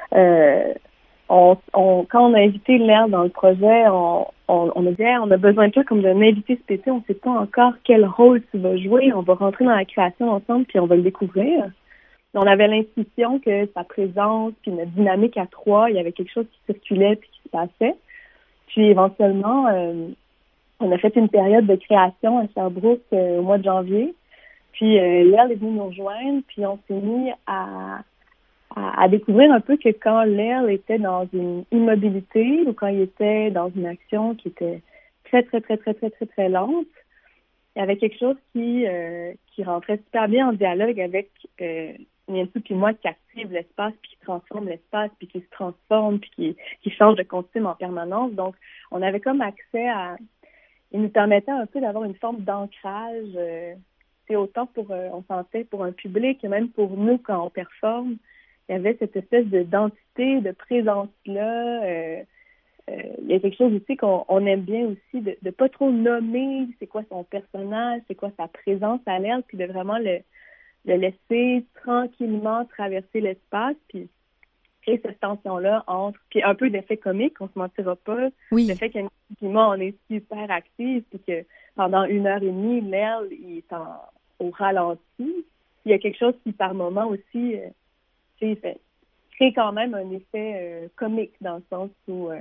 [SPEAKER 7] Euh, on, on, quand on a invité Lel dans le projet, on, on, on a dit hey, on a besoin de toi comme d'un invité spécial. On ne sait pas encore quel rôle tu vas jouer. On va rentrer dans la création ensemble puis on va le découvrir. On avait l'intuition que sa présence puis notre dynamique à trois, il y avait quelque chose qui circulait puis qui se passait. Puis éventuellement, euh, on a fait une période de création à Sherbrooke euh, au mois de janvier. Puis euh, Lel est venue nous rejoindre, puis on s'est mis à, à, à découvrir un peu que quand Lel était dans une immobilité ou quand il était dans une action qui était très, très, très, très, très, très, très lente, il y avait quelque chose qui, euh, qui rentrait super bien en dialogue avec euh, Niansu puis moi qui active l'espace, puis qui transforme l'espace, puis qui se transforme, puis qui, qui change de costume en permanence. Donc, on avait comme accès à... Il nous permettait un peu d'avoir une forme d'ancrage, euh, c'est autant pour, euh, on sentait, pour un public, et même pour nous quand on performe, il y avait cette espèce de d'identité, de présence-là. Euh, euh, il y a quelque chose aussi qu'on on aime bien aussi, de ne pas trop nommer c'est quoi son personnage, c'est quoi sa présence à l'air, puis de vraiment le de laisser tranquillement traverser l'espace, puis créer cette tension-là entre, puis un peu d'effet comique, on se mentira pas,
[SPEAKER 3] Oui.
[SPEAKER 7] le fait qu'effectivement, on est super actifs, puis que pendant une heure et demie, Lel, il est en, au ralenti. Il y a quelque chose qui, par moment aussi, euh, tu sais, fait, crée quand même un effet euh, comique, dans le sens où euh,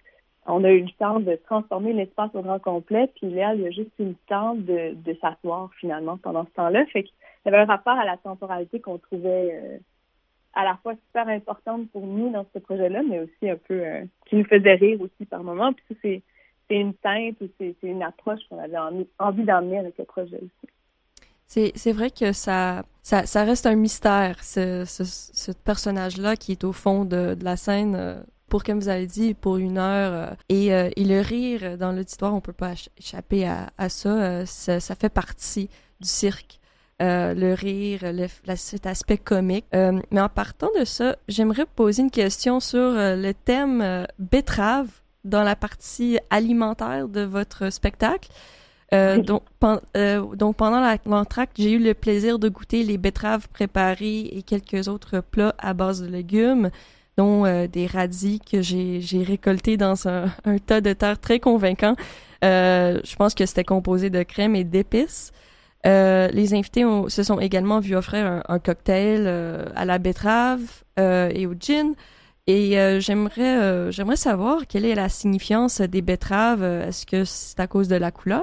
[SPEAKER 7] on a eu le temps de transformer l'espace au grand complet, puis Lel, il a juste eu le temps de, de s'asseoir, finalement, pendant ce temps-là. Fait que il y avait un rapport à la temporalité qu'on trouvait euh, à la fois super importante pour nous dans ce projet-là, mais aussi un peu euh, qui nous faisait rire aussi par moments. Puis ça, c'est, c'est une teinte ou c'est, c'est une approche qu'on avait envie, envie d'emmener avec le projet aussi.
[SPEAKER 3] C'est, c'est vrai que ça, ça, ça reste un mystère, ce, ce, ce personnage-là qui est au fond de, de la scène, euh, pour, comme vous avez dit, pour une heure. Euh, et, euh, et le rire dans l'auditoire, on peut pas échapper à, à ça, euh, ça. Ça fait partie du cirque. Euh, le rire, le, la, cet aspect comique. Euh, mais en partant de ça, j'aimerais poser une question sur euh, le thème euh, betterave dans la partie alimentaire de votre spectacle. Euh, donc, pen, euh, donc, pendant la, l'entracte, j'ai eu le plaisir de goûter les betteraves préparées et quelques autres plats à base de légumes. dont euh, des radis que j'ai, j'ai récoltés dans un, un tas de terre très convaincant. Euh, je pense que c'était composé de crème et d'épices. Euh, les invités ont, se sont également vus offrir un, un cocktail euh, à la betterave euh, et au gin. Et euh, j'aimerais, euh, j'aimerais savoir quelle est la signification des betteraves. Est-ce que c'est à cause de la couleur?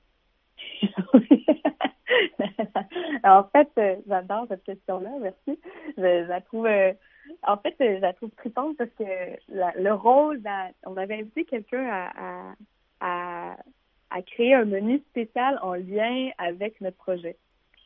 [SPEAKER 7] En fait, euh, j'adore cette question-là, merci. Je, je la trouve, euh, en fait, euh, je la trouve trippante parce que la, le rôle, d'un- on avait invité quelqu'un à, à, à, à créer un menu spécial en lien avec notre projet.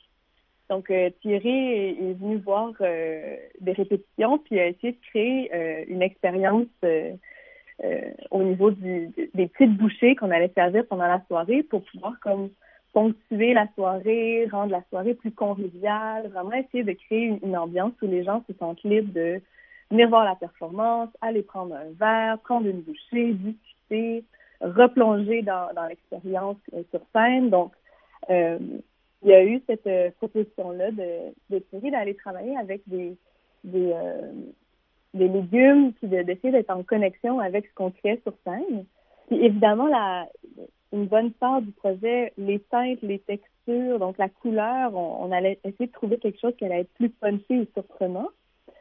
[SPEAKER 7] Donc, euh, Thierry est, est venu voir euh, des répétitions puis a essayé de créer euh, une expérience euh, euh, au niveau du, des petites bouchées qu'on allait servir pendant la soirée pour pouvoir comme ponctuer la soirée, rendre la soirée plus conviviale, vraiment essayer de créer une, une ambiance où les gens se sentent libres de venir voir la performance, aller prendre un verre, prendre une bouchée, discuter, replonger dans, dans l'expérience euh, sur scène. Donc, euh, il y a eu cette euh, proposition-là de, de Thierry d'aller travailler avec des, des, euh, des légumes, puis de, d'essayer d'être en connexion avec ce qu'on crée sur scène. Puis évidemment, la, une bonne part du projet, les teintes, les textures, donc la couleur, on, on allait essayer de trouver quelque chose qui allait être plus punché ou surprenant.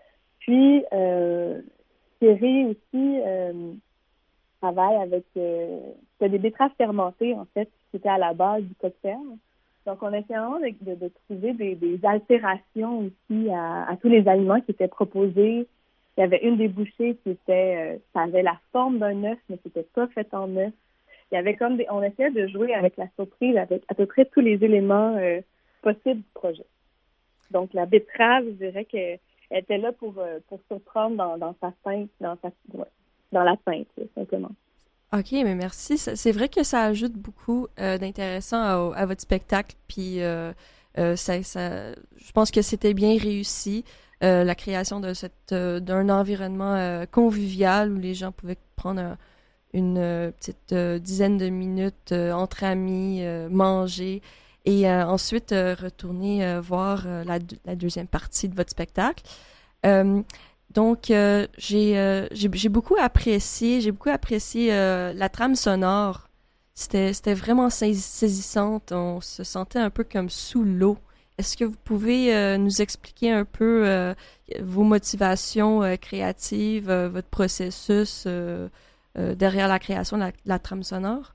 [SPEAKER 7] Puis, euh, Thierry aussi euh, travaille avec euh, c'est des betteraves fermentées, en fait, qui étaient à la base du cocktail. Donc, on essayait vraiment de, de, de trouver des, des altérations aussi à, à tous les aliments qui étaient proposés. Il y avait une des bouchées qui était, euh, ça avait la forme d'un œuf, mais c'était pas fait en œuf. Il y avait comme des, on essayait de jouer avec la surprise, avec à peu près tous les éléments euh, possibles du projet. Donc, la betterave, je dirais qu'elle était là pour, euh, pour surprendre dans, dans sa teinte, dans sa, ouais, dans la teinte, simplement.
[SPEAKER 3] OK, mais merci. Ça- C'est vrai que ça ajoute beaucoup euh, d'intéressant à, à votre spectacle, puis euh, euh, ça, ça, je pense que c'était bien réussi, euh, la création de cette, euh, d'un environnement euh, convivial où les gens pouvaient prendre un- une euh, petite euh, dizaine de minutes euh, entre amis, euh, manger, et euh, ensuite euh, retourner euh, voir euh, la, deux- la deuxième partie de votre spectacle. Euh, donc, euh, j'ai, euh, j'ai, j'ai beaucoup apprécié, j'ai beaucoup apprécié euh, la trame sonore. C'était, c'était vraiment saisis- saisissante. On se sentait un peu comme sous l'eau. Est-ce que vous pouvez euh, nous expliquer un peu euh, vos motivations euh, créatives, euh, votre processus euh, euh, derrière la création de la, de la trame sonore?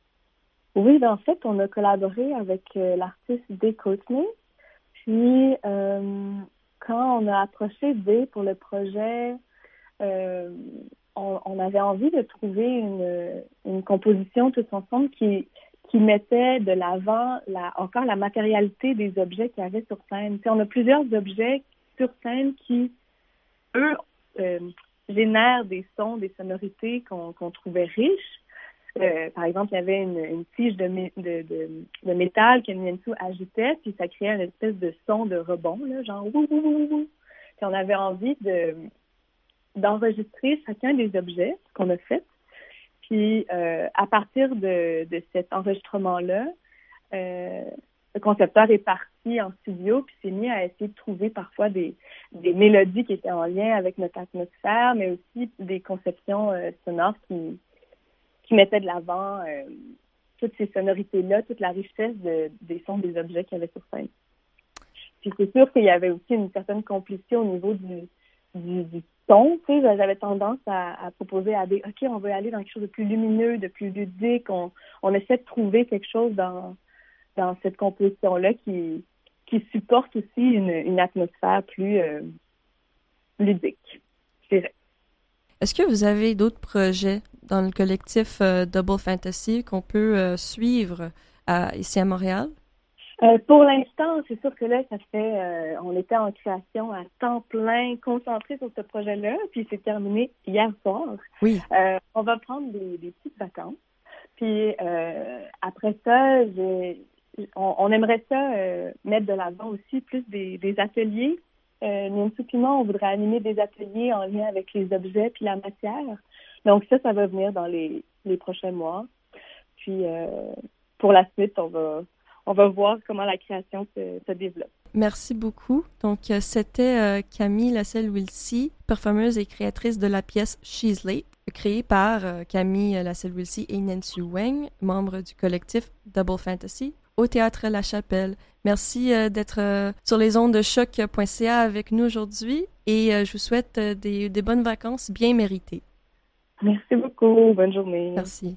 [SPEAKER 7] Oui, ben en fait, on a collaboré avec euh, l'artiste Day Courtney. Puis, euh, quand on a approché Day pour le projet, euh, on, on avait envie de trouver une, une composition tous ensemble qui, qui mettait de l'avant la, encore la matérialité des objets qu'il y avait sur scène. Puis on a plusieurs objets sur scène qui, eux, euh, génèrent des sons, des sonorités qu'on qu'on trouvait riches. Euh, par exemple, il y avait une, une tige de, mé- de, de, de métal que Niensu agitait, puis ça créait une espèce de son de rebond, là, genre wou, wou, wou, wou. Puis on avait envie de d'enregistrer chacun des objets qu'on a fait. Puis euh, à partir de, de cet enregistrement-là, euh, le concepteur est parti en studio puis s'est mis à essayer de trouver parfois des, des mélodies qui étaient en lien avec notre atmosphère, mais aussi des conceptions euh, sonores qui qui mettait de l'avant euh, toutes ces sonorités-là, toute la richesse de, des sons des objets qu'il y avait sur scène. Puis c'est sûr qu'il y avait aussi une certaine complicité au niveau du, du, du ton. Tu sais, j'avais tendance à, à proposer à des « OK, on veut aller dans quelque chose de plus lumineux, de plus ludique. » On, on essaie de trouver quelque chose dans, dans cette composition-là qui, qui supporte aussi une, une atmosphère plus euh, ludique, je dirais.
[SPEAKER 3] Est-ce que vous avez d'autres projets dans le collectif euh, Double Fantasy qu'on peut euh, suivre à, ici à Montréal?
[SPEAKER 7] Euh, pour l'instant, c'est sûr que là, ça fait, euh, on était en création à temps plein, concentré sur ce projet-là, puis c'est terminé hier soir.
[SPEAKER 3] Oui.
[SPEAKER 7] Euh, on va prendre des, des petites vacances. Puis euh, après ça, j'ai, on, on aimerait ça euh, mettre de l'avant aussi plus des, des ateliers. Euh, Niensu puis moi, on voudrait animer des ateliers en lien avec les objets puis la matière. Donc ça, ça va venir dans les, les prochains mois. Puis euh, pour la suite, on va on va voir comment la création se, se développe.
[SPEAKER 3] Merci beaucoup. Donc, euh, c'était euh, Camille Lasselle-Wilsey, performeuse et créatrice de la pièce She's Late, créée par euh, Camille Lasselle-Wilsey et Nancy Weng, membres du collectif Double Fantasy, au Théâtre La Chapelle. Merci euh, d'être euh, sur les ondes de choc point c a avec nous aujourd'hui et euh, je vous souhaite euh, des, des bonnes vacances bien méritées.
[SPEAKER 7] Merci beaucoup. Bonne journée.
[SPEAKER 3] Merci.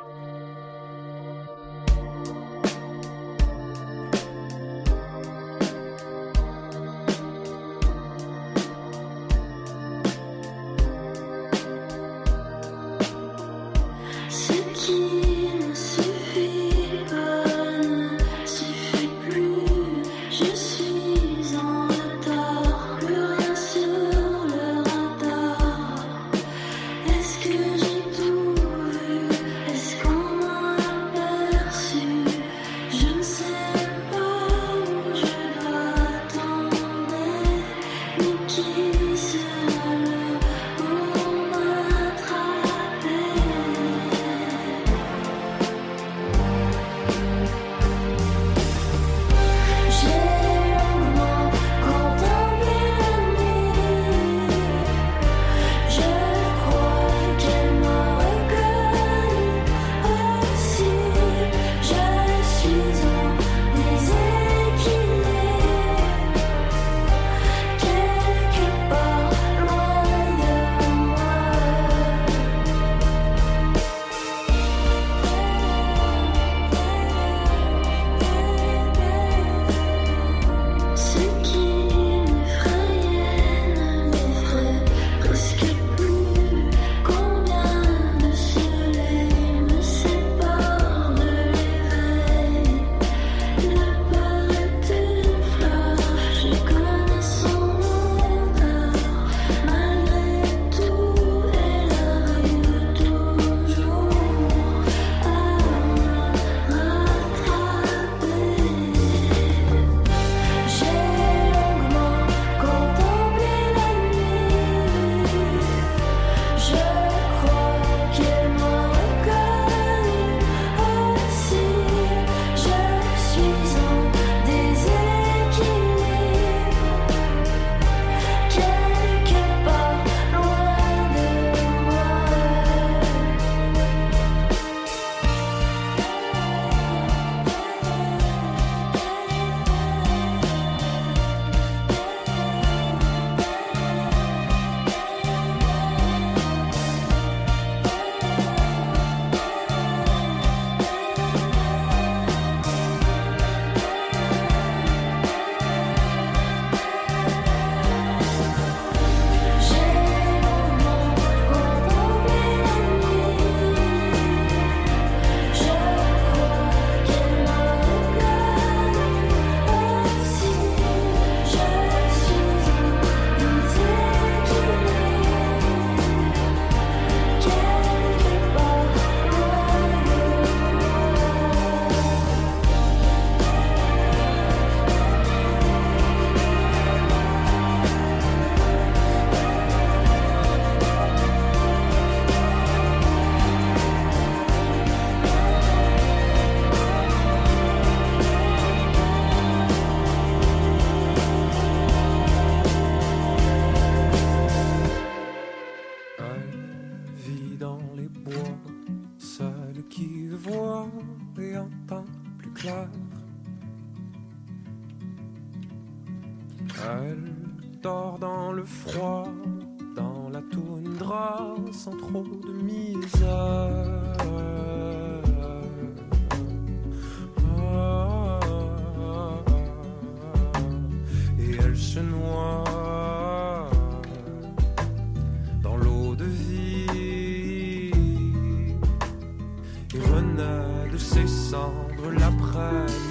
[SPEAKER 6] Elle dort dans le froid, dans la toundra, sans trop de misère. Ah, ah, ah, et elle se noie dans l'eau de vie et renaît de ses cendres l'après-midi.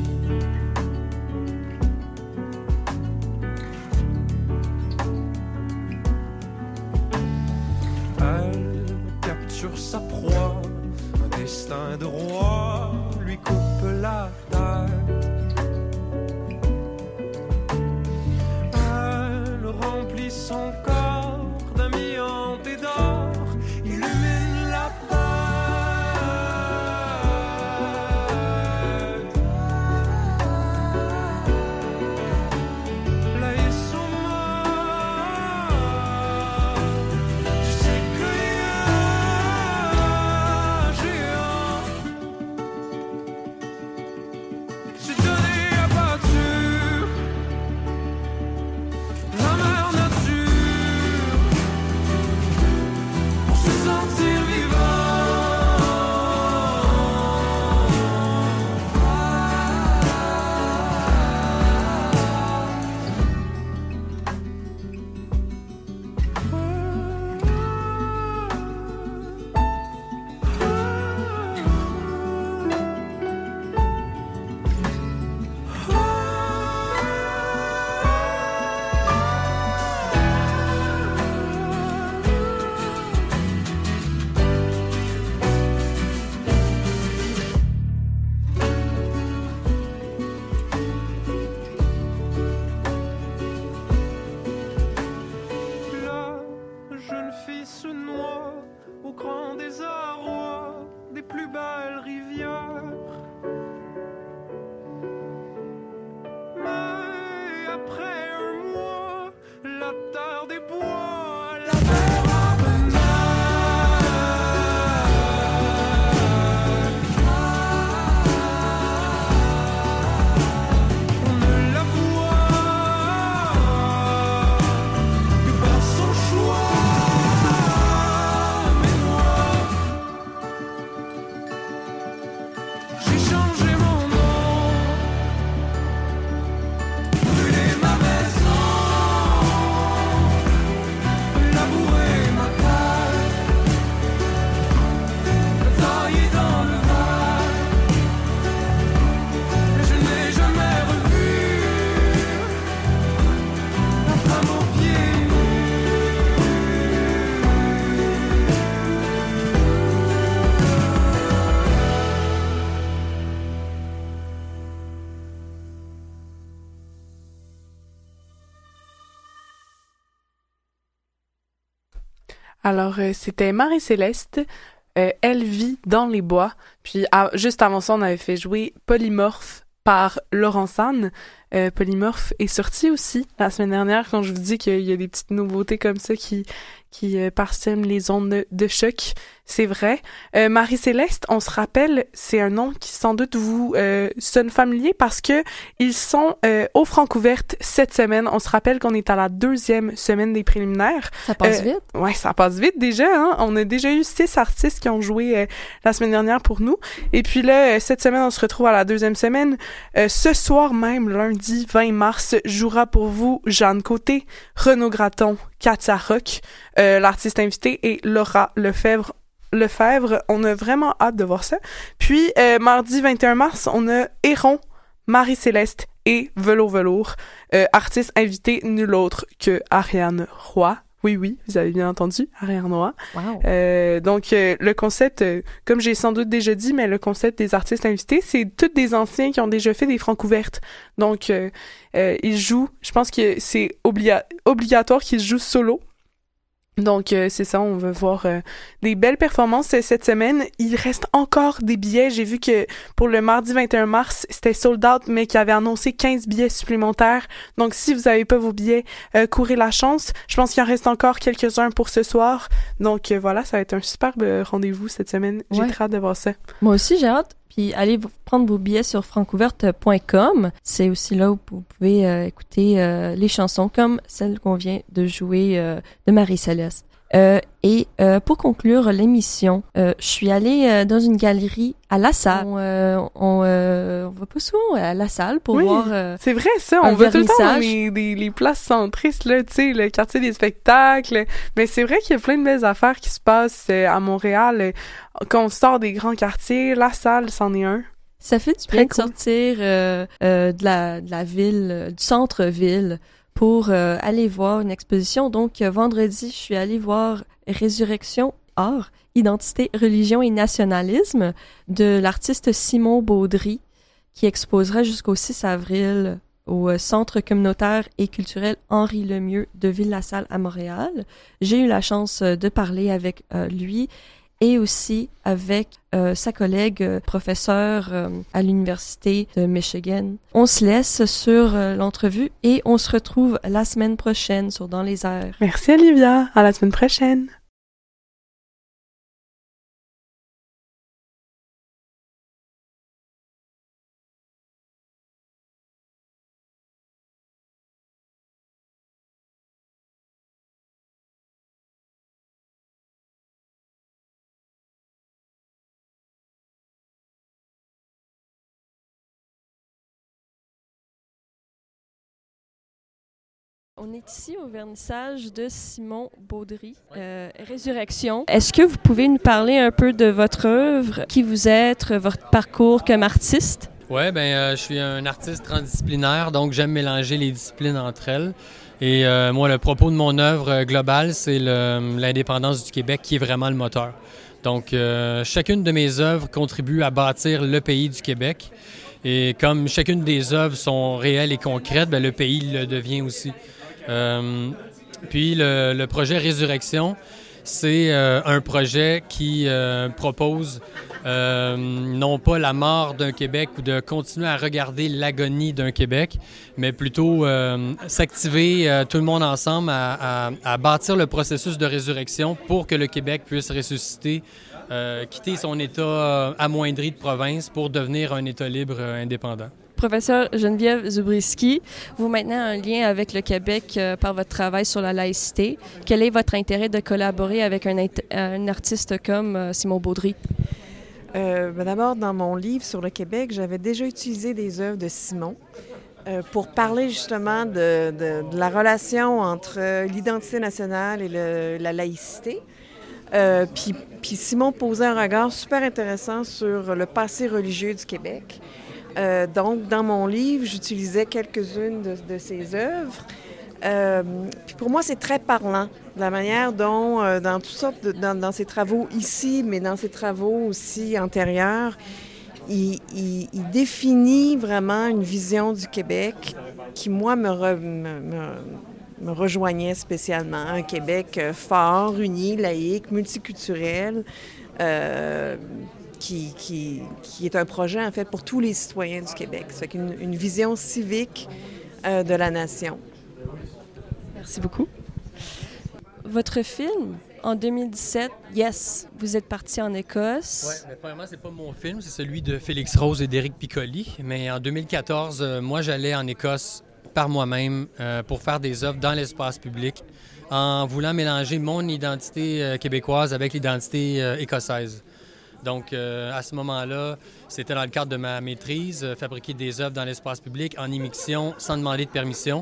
[SPEAKER 6] Sur sa proie, un destin de roi lui coupe la tête. Elle remplit son corps d'amiante et d'or, illumine la peur. fille se noie au grand désarroi des plus belles rivières. Mais après un mois, la terre des bois, la terre revenait. On ne la voit que par son choix. Mais moi, j'ai changé mon nom, brûlé ma maison, labouré ma terre, taillé dans le verre. Mais je n'ai jamais revu la femme aux pieds nus.
[SPEAKER 4] Alors, euh, c'était Marie-Céleste. Euh, Elle vit dans les bois. Puis, à- juste avant ça, on avait fait jouer Polymorphe par Laurent Sanne. Euh, Polymorphe est sorti aussi la semaine dernière, quand je vous dis qu'il y a des petites nouveautés comme ça qui, qui euh, parsèment les ondes de, de choc. C'est vrai. Euh, Marie-Céleste, on se rappelle, c'est un nom qui sans doute vous euh, sonne familier parce que ils sont euh, au Francouverte cette semaine. On se rappelle qu'on est à la deuxième semaine des préliminaires.
[SPEAKER 3] Ça passe
[SPEAKER 4] Euh,
[SPEAKER 3] vite.
[SPEAKER 4] Ouais, ça passe vite déjà, hein. On a déjà eu six artistes qui ont joué euh, la semaine dernière pour nous. Et puis là, euh, cette semaine, on se retrouve à la deuxième semaine. Euh, ce soir même, lundi vingt mars, jouera pour vous Jeanne Côté, Renaud Gratton, Katia Rock, euh, l'artiste invité et Laura Lefebvre. Lefebvre, on a vraiment hâte de voir ça. Puis, euh, mardi vingt et un mars, on a Héron, Marie-Céleste et Velours Velours. Euh, artiste invité, nul autre que Ariane Roy. Oui, oui, vous avez bien entendu, Ariane Roy.
[SPEAKER 3] Wow.
[SPEAKER 4] Euh, donc, euh, le concept, euh, comme j'ai sans doute déjà dit, mais le concept des artistes invités, c'est tous des anciens qui ont déjà fait des Francouvertes. Donc, euh, euh, ils jouent, je pense que c'est obliga- obligatoire qu'ils jouent solo. Donc, euh, c'est ça, on va voir euh, des belles performances euh, cette semaine. Il reste encore des billets. J'ai vu que pour le mardi vingt et un mars, c'était sold out, mais qu'il avait annoncé quinze billets supplémentaires. Donc, si vous n'avez pas vos billets, euh, courez la chance. Je pense qu'il en reste encore quelques-uns pour ce soir. Donc, euh, voilà, ça va être un superbe rendez-vous cette semaine. J'ai
[SPEAKER 3] Ouais.
[SPEAKER 4] très hâte de voir ça.
[SPEAKER 3] Moi aussi, j'ai hâte. Puis allez v- prendre vos billets sur francouverte point com. C'est aussi là où vous pouvez euh, écouter euh, les chansons comme celle qu'on vient de jouer euh, de Marie-Céleste. Euh, et euh, pour conclure l'émission, euh, je suis allée euh, dans une galerie à La Salle. On, euh, on, euh, on va pas souvent à La Salle pour
[SPEAKER 4] Oui.
[SPEAKER 3] voir... euh,
[SPEAKER 4] C'est vrai, ça.
[SPEAKER 3] Un
[SPEAKER 4] On va tout le temps dans
[SPEAKER 3] vernissage.
[SPEAKER 4] les, les, les places centristes, là, tu sais, le quartier des spectacles. Mais c'est vrai qu'il y a plein de belles affaires qui se passent euh, à Montréal. Euh, Quand on sort des grands quartiers, La Salle, c'en est un.
[SPEAKER 3] Ça fait du
[SPEAKER 4] Très
[SPEAKER 3] bien de
[SPEAKER 4] cool.
[SPEAKER 3] sortir euh, euh, de la de la ville, euh, du centre-ville, pour euh, aller voir une exposition. Donc, euh, vendredi, je suis allée voir Résurrection, art, identité, religion et nationalisme de l'artiste Simon Baudry, qui exposera jusqu'au six avril au euh, Centre communautaire et culturel Henri Lemieux de Ville-la-Salle à Montréal. J'ai eu la chance euh, de parler avec euh, lui et aussi avec euh, sa collègue euh, professeure euh, à l'Université de Michigan. On se laisse sur euh, l'entrevue et on se retrouve la semaine prochaine sur Dans les airs.
[SPEAKER 4] Merci, Olivia. À la semaine prochaine.
[SPEAKER 3] On est ici au vernissage de Simon Baudry, euh, Résurrection. Est-ce que vous pouvez nous parler un peu de votre œuvre, qui vous êtes, votre parcours comme artiste?
[SPEAKER 8] Oui, ben, euh, je suis un artiste transdisciplinaire, donc j'aime mélanger les disciplines entre elles. Et euh, moi, le propos de mon œuvre euh, globale, c'est le- l'indépendance du Québec qui est vraiment le moteur. Donc, euh, chacune de mes œuvres contribue à bâtir le pays du Québec. Et comme chacune des œuvres sont réelles et concrètes, ben, le pays le devient aussi. Euh, puis le, le projet Résurrection, c'est euh, un projet qui euh, propose euh, non pas la mort d'un Québec ou de continuer à regarder l'agonie d'un Québec, mais plutôt euh, s'activer euh, tout le monde ensemble à, à, à bâtir le processus de résurrection pour que le Québec puisse ressusciter, euh, quitter son état euh, amoindri de province pour devenir un État libre euh, indépendant.
[SPEAKER 3] Professeur Geneviève Zubriski, vous maintenez un lien avec le Québec euh, par votre travail sur la laïcité. Quel est votre intérêt de collaborer avec un, un artiste comme euh, Simon Baudry?
[SPEAKER 9] Euh, ben d'abord, dans mon livre sur le Québec, j'avais déjà utilisé des œuvres de Simon euh, pour parler justement de, de, de la relation entre l'identité nationale et le, la laïcité. Euh, puis, puis Simon posait un regard super intéressant sur le passé religieux du Québec. Euh, donc, dans mon livre, j'utilisais quelques-unes de, de ses œuvres. Euh, puis pour moi, c'est très parlant, la manière dont, euh, dans toutes sortes de, dans, dans ses travaux ici, mais dans ses travaux aussi antérieurs, il, il, il définit vraiment une vision du Québec qui, moi, me, re, me, me, me rejoignait spécialement. Un Québec fort, uni, laïque, multiculturel, euh, Qui, qui, qui est un projet, en fait, pour tous les citoyens du Québec. Ça fait qu'une une vision civique euh, de la nation.
[SPEAKER 3] Merci beaucoup. Votre film, en deux mille dix-sept, Yes, vous êtes parti en Écosse.
[SPEAKER 8] Oui, mais premièrement, c'est pas mon film, c'est celui de Félix Rose et d'Éric Piccoli. Mais en deux mille quatorze, euh, moi, j'allais en Écosse par moi-même euh, pour faire des œuvres dans l'espace public en voulant mélanger mon identité euh, québécoise avec l'identité euh, écossaise. Donc, euh, à ce moment-là, c'était dans le cadre de ma maîtrise, euh, fabriquer des œuvres dans l'espace public en immixtion sans demander de permission.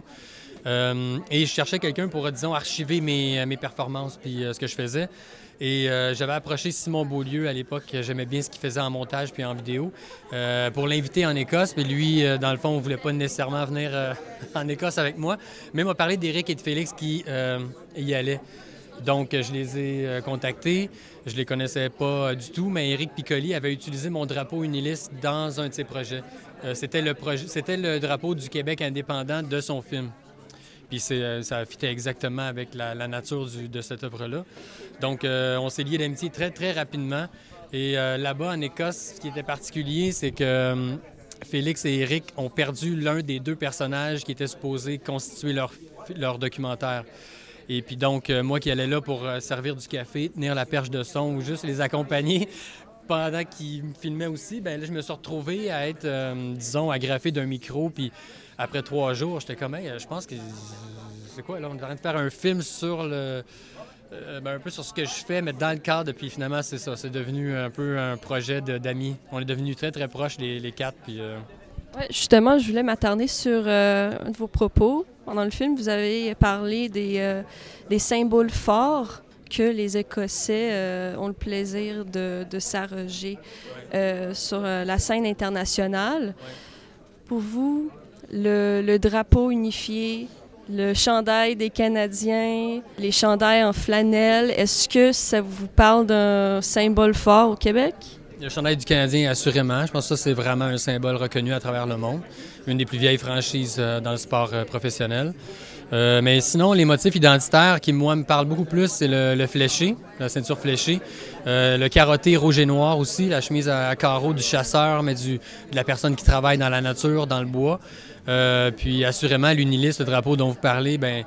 [SPEAKER 8] Euh, et je cherchais quelqu'un pour, disons, archiver mes, mes performances puis euh, ce que je faisais. Et euh, j'avais approché Simon Beaulieu à l'époque, j'aimais bien ce qu'il faisait en montage puis en vidéo, euh, pour l'inviter en Écosse. Mais lui, euh, dans le fond, on ne voulait pas nécessairement venir euh, en Écosse avec moi. Mais il m'a parlé d'Éric et de Félix qui euh, y allaient. Donc, je les ai euh, contactés. Je ne les connaissais pas euh, du tout, mais Éric Piccoli avait utilisé mon drapeau Unilis dans un de ses projets. Euh, c'était, le projet, c'était le drapeau du Québec indépendant de son film. Puis c'est, euh, ça fitait exactement avec la, la nature du, de cette œuvre-là. Donc, euh, on s'est liés d'amitié très, très rapidement. Et euh, là-bas, en Écosse, ce qui était particulier, c'est que euh, Félix et Éric ont perdu l'un des deux personnages qui étaient supposés constituer leur, leur documentaire. Et puis donc, euh, moi qui allais là pour euh, servir du café, tenir la perche de son ou juste les accompagner pendant qu'ils me filmaient aussi, bien là, je me suis retrouvé à être, euh, disons, agrafé d'un micro. Puis après trois jours, j'étais comme, hey, je pense que c'est quoi, là, on est en train de faire un film sur le... Euh, ben, un peu sur ce que je fais, mais dans le cadre. Puis finalement, c'est ça, c'est devenu un peu un projet de, d'amis. On est devenus très, très proches, les, les quatre. Puis... Euh...
[SPEAKER 3] Ouais, justement, je voulais m'attarder sur euh, un de vos propos. Pendant le film, vous avez parlé des, euh, des symboles forts que les Écossais euh, ont le plaisir de, de s'arroger euh, sur euh, la scène internationale. Pour vous, le, le drapeau unifié, le chandail des Canadiens, les chandails en flanelle, est-ce que ça vous parle d'un symbole fort au Québec?
[SPEAKER 8] Le chandail du Canadien, assurément. Je pense que ça, c'est vraiment un symbole reconnu à travers le monde. Une des plus vieilles franchises euh, dans le sport euh, professionnel. Euh, mais sinon, les motifs identitaires qui, moi, me parlent beaucoup plus, c'est le, le fléché, la ceinture fléchée. Euh, le carotté rouge et noir aussi, la chemise à, à carreaux du chasseur, mais du, de la personne qui travaille dans la nature, dans le bois. Euh, puis, assurément, l'Unilis, le drapeau dont vous parlez, bien...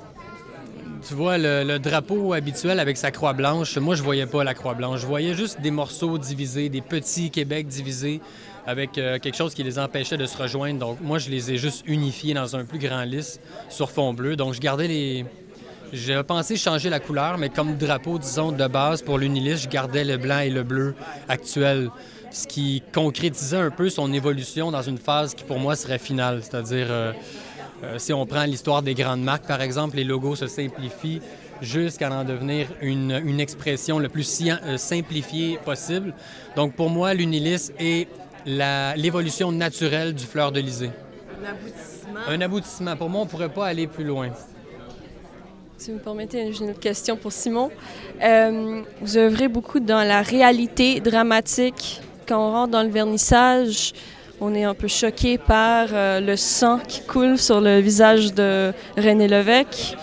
[SPEAKER 8] Tu vois, le, le drapeau habituel avec sa croix blanche, moi, je voyais pas la croix blanche. Je voyais juste des morceaux divisés, des petits Québec divisés avec euh, quelque chose qui les empêchait de se rejoindre. Donc, moi, je les ai juste unifiés dans un plus grand lisse sur fond bleu. Donc, je gardais les... J'ai pensé changer la couleur, mais comme drapeau, disons, de base pour l'Unilis, je gardais le blanc et le bleu actuel, ce qui concrétisait un peu son évolution dans une phase qui, pour moi, serait finale, c'est-à-dire... Euh, Euh, si on prend l'histoire des grandes marques, par exemple, les logos se simplifient jusqu'à en devenir une, une expression le plus si, euh, simplifiée possible. Donc, pour moi, l'Unilis est la, l'évolution naturelle du fleur-de-lysée.
[SPEAKER 9] Un aboutissement.
[SPEAKER 8] Un aboutissement. Pour moi, on ne pourrait pas aller plus loin.
[SPEAKER 3] Si vous me permettez, j'ai une autre question pour Simon. Euh, vous œuvrez beaucoup dans la réalité dramatique. Quand on rentre dans le vernissage, on est un peu choqué par euh, le sang qui coule sur le visage de René Lévesque.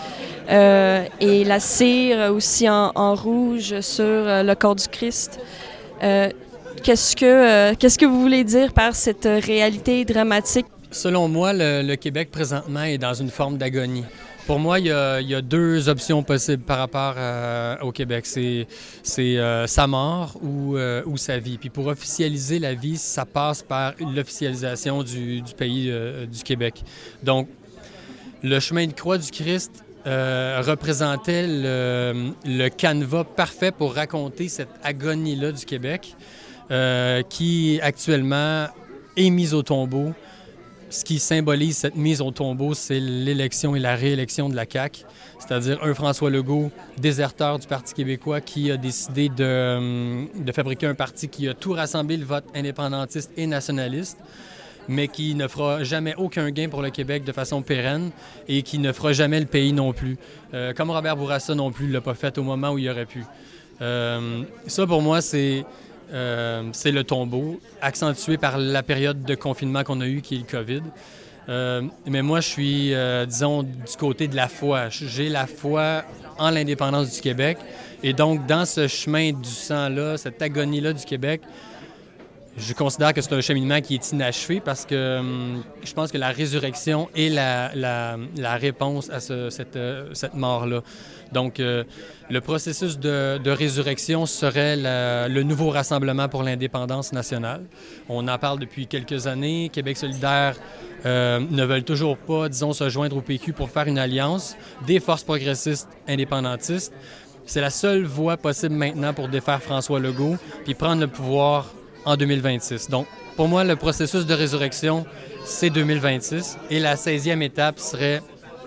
[SPEAKER 3] euh, et la cire aussi en, en rouge sur euh, le corps du Christ. Euh, qu'est-ce que, euh, qu'est-ce que vous voulez dire par cette réalité dramatique?
[SPEAKER 8] Selon moi, le, le Québec présentement est dans une forme d'agonie. Pour moi, il y a, il y a deux options possibles par rapport à, au Québec. C'est, c'est euh, sa mort ou, euh, ou sa vie. Puis pour officialiser la vie, ça passe par l'officialisation du, du pays euh, du Québec. Donc, le chemin de croix du Christ euh, représentait le, le canevas parfait pour raconter cette agonie-là du Québec euh, qui, actuellement, est mise au tombeau. Ce qui symbolise cette mise au tombeau, c'est l'élection et la réélection de la C A Q, c'est-à-dire un François Legault, déserteur du Parti québécois, qui a décidé de, de fabriquer un parti qui a tout rassemblé, le vote indépendantiste et nationaliste, mais qui ne fera jamais aucun gain pour le Québec de façon pérenne et qui ne fera jamais le pays non plus. Euh, comme Robert Bourassa non plus ne l'a pas fait au moment où il aurait pu. Euh, ça, pour moi, c'est... Euh, c'est le tombeau, accentué par la période de confinement qu'on a eue, qui est le COVID. Euh, mais moi, je suis, euh, disons, du côté de la foi. J'ai la foi en l'indépendance du Québec. Et donc, dans ce chemin du sang-là, cette agonie-là du Québec, je considère que c'est un cheminement qui est inachevé parce que hum, je pense que la résurrection est la, la, la réponse à ce, cette, euh, cette mort-là. Donc, euh, le processus de, de résurrection serait la, le nouveau rassemblement pour l'indépendance nationale. On en parle depuis quelques années. Québec solidaire euh, ne veulent toujours pas, disons, se joindre au P Q pour faire une alliance des forces progressistes indépendantistes. C'est la seule voie possible maintenant pour défaire François Legault puis prendre le pouvoir en deux mille vingt-six. Donc, pour moi, le processus de résurrection, c'est deux mille vingt-six. Et la seizième étape serait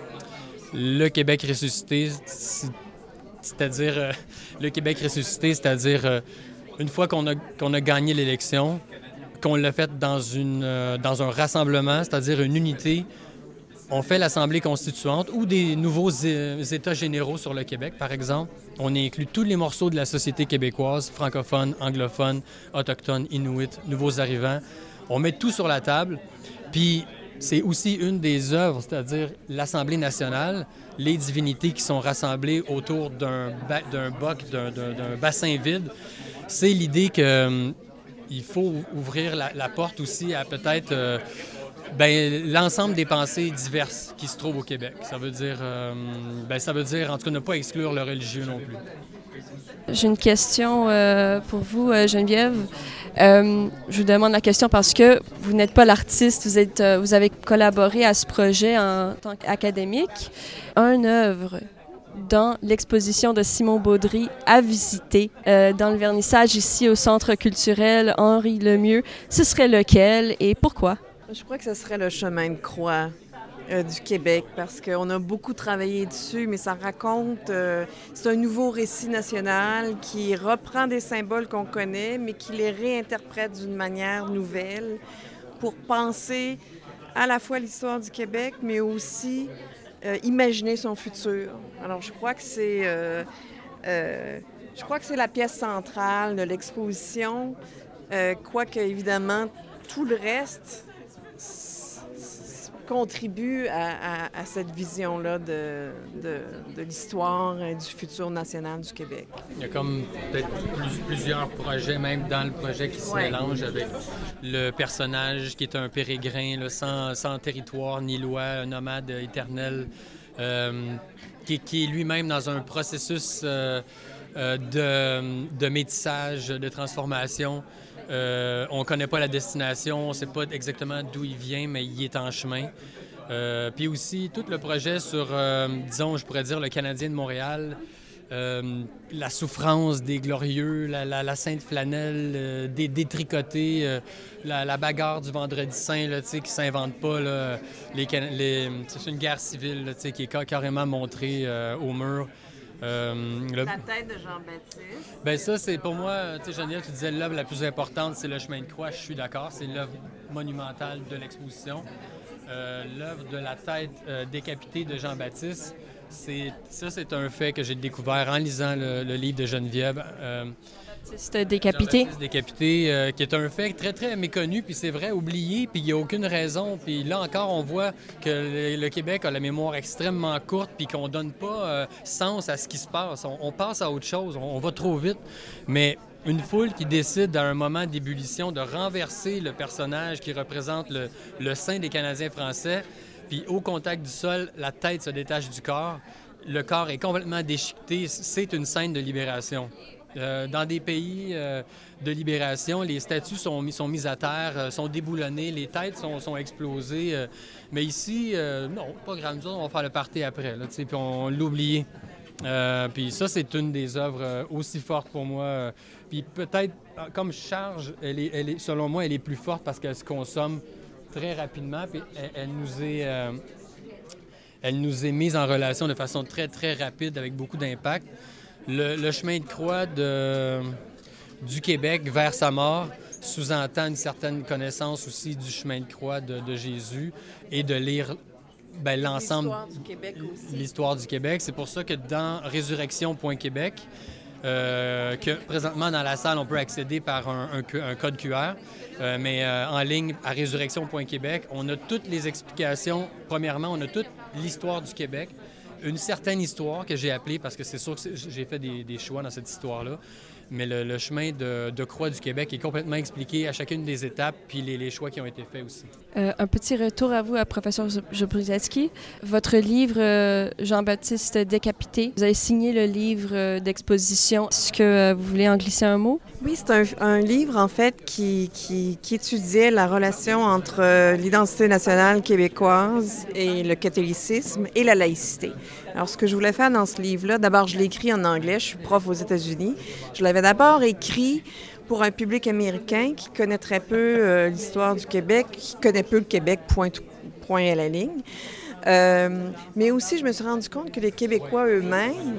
[SPEAKER 8] le Québec ressuscité, c'est-à-dire euh, le Québec ressuscité, c'est-à-dire euh, une fois qu'on a, qu'on a gagné l'élection, qu'on l'a fait dans, une, euh, dans un rassemblement, c'est-à-dire une unité, on fait l'Assemblée constituante ou des nouveaux é- États généraux sur le Québec, par exemple. On inclut tous les morceaux de la société québécoise, francophone, anglophone, autochtone, inuit, nouveaux arrivants. On met tout sur la table, puis c'est aussi une des œuvres, c'est-à-dire l'Assemblée nationale, les divinités qui sont rassemblées autour d'un, ba- d'un boc, d'un, d'un, d'un bassin vide. C'est l'idée qu'il faut ouvrir la, la porte aussi à peut-être euh, ben, l'ensemble des pensées diverses qui se trouvent au Québec. Ça veut dire, euh, ben, ça veut dire en tout cas, ne pas exclure le religieux non plus.
[SPEAKER 3] J'ai une question euh, pour vous, euh, Geneviève. Euh, je vous demande la question parce que vous n'êtes pas l'artiste, vous, êtes, euh, vous avez collaboré à ce projet en tant qu'académique. Un œuvre dans l'exposition de Simon Baudry à visiter euh, dans le vernissage ici au Centre culturel Henri Lemieux, ce serait lequel et pourquoi?
[SPEAKER 9] Je crois que ce serait le chemin de croix euh, du Québec parce qu'on a beaucoup travaillé dessus, mais ça raconte... Euh, c'est un nouveau récit national qui reprend des symboles qu'on connaît, mais qui les réinterprète d'une manière nouvelle pour penser à la fois l'histoire du Québec, mais aussi euh, imaginer son futur. Alors, je crois que c'est... Euh, euh, je crois que c'est la pièce centrale de l'exposition, euh, quoique, évidemment, tout le reste contribue à, à, à cette vision-là de, de, de l'histoire et du futur national du Québec.
[SPEAKER 8] Il y a comme peut-être plus, plusieurs projets, même dans le projet, qui se
[SPEAKER 9] Ouais.
[SPEAKER 8] mélangent avec le personnage qui est un pérégrin là, sans, sans territoire ni loi, un nomade éternel, euh, qui, qui est lui-même dans un processus euh, euh, de, de métissage, de transformation. Euh, on ne connaît pas la destination, on ne sait pas exactement d'où il vient, mais il est en chemin. Euh, puis aussi, tout le projet sur, euh, disons, je pourrais dire, le Canadien de Montréal, euh, la souffrance des glorieux, la, la, la sainte flanelle, euh, des détricotés, euh, la, la bagarre du Vendredi saint, là, tu sais, qui ne s'invente pas. Là, les, les, c'est une guerre civile là, tu sais, qui est carrément montrée euh, au mur. Euh, le...
[SPEAKER 9] La tête de Jean-Baptiste.
[SPEAKER 8] Bien, ça, c'est pour moi, tu sais, Geneviève, tu disais l'œuvre la plus importante, c'est le chemin de croix. Je suis d'accord, c'est l'œuvre monumentale de l'exposition. Euh, l'œuvre de la tête euh, décapitée de Jean-Baptiste, C'est, ça, c'est un fait que j'ai découvert en lisant le, le livre de Geneviève. Euh,
[SPEAKER 3] C'était décapité.
[SPEAKER 8] Jean-Baptiste décapité, euh, qui est un fait très, très méconnu, puis c'est vrai, oublié, puis il n'y a aucune raison. Puis là encore, on voit que le, le Québec a la mémoire extrêmement courte, puis qu'on ne donne pas euh, sens à ce qui se passe. On, on passe à autre chose, on, on va trop vite. Mais une foule qui décide, à un moment d'ébullition, de renverser le personnage qui représente le, le sein des Canadiens français, puis au contact du sol, la tête se détache du corps. Le corps est complètement déchiqueté. C'est une scène de libération. Euh, dans des pays euh, de libération, les statues sont, mis, sont mises à terre, euh, sont déboulonnées, les têtes sont, sont explosées. Euh, mais ici, euh, non, pas grave, nous autres, on va faire le party après, là, puis on, on l'oublie. Euh, puis ça, c'est une des œuvres euh, aussi fortes pour moi. Puis peut-être, comme charge, elle est, elle est, selon moi, elle est plus forte parce qu'elle se consomme très rapidement, puis elle, elle nous est... Euh, elle nous est mise en relation de façon très, très rapide, avec beaucoup d'impact. Le, le chemin de croix de, du Québec vers sa mort sous-entend une certaine connaissance aussi du chemin de croix de, de Jésus et de lire bien, l'ensemble...
[SPEAKER 9] L'histoire du Québec aussi.
[SPEAKER 8] L'histoire du Québec. C'est pour ça que dans résurrection point québec, euh, que présentement dans la salle, on peut accéder par un, un, un code Q R, euh, mais euh, en ligne à résurrection point québec, on a toutes les explications. Premièrement, on a toute l'histoire du Québec, une certaine histoire que j'ai appelée, parce que c'est sûr que j'ai fait des, des choix dans cette histoire-là, mais le, le chemin de, de croix du Québec est complètement expliqué à chacune des étapes, puis les, les choix qui ont été faits aussi.
[SPEAKER 3] Euh, un petit retour à vous, à professeur Jobrzycki. Votre livre euh, Jean-Baptiste décapité, vous avez signé le livre euh, d'exposition. Est-ce que euh, vous voulez en glisser un mot?
[SPEAKER 9] Oui, c'est un, un livre, en fait, qui, qui, qui étudiait la relation entre euh, l'identité nationale québécoise et le catholicisme et la laïcité. Alors, ce que je voulais faire dans ce livre-là, d'abord, je l'ai écrit en anglais, je suis prof aux États-Unis. Je l'avais d'abord écrit pour un public américain qui connaît très peu euh, l'histoire du Québec, qui connaît peu le Québec, point, point à la ligne. Euh, mais aussi, je me suis rendu compte que les Québécois eux-mêmes,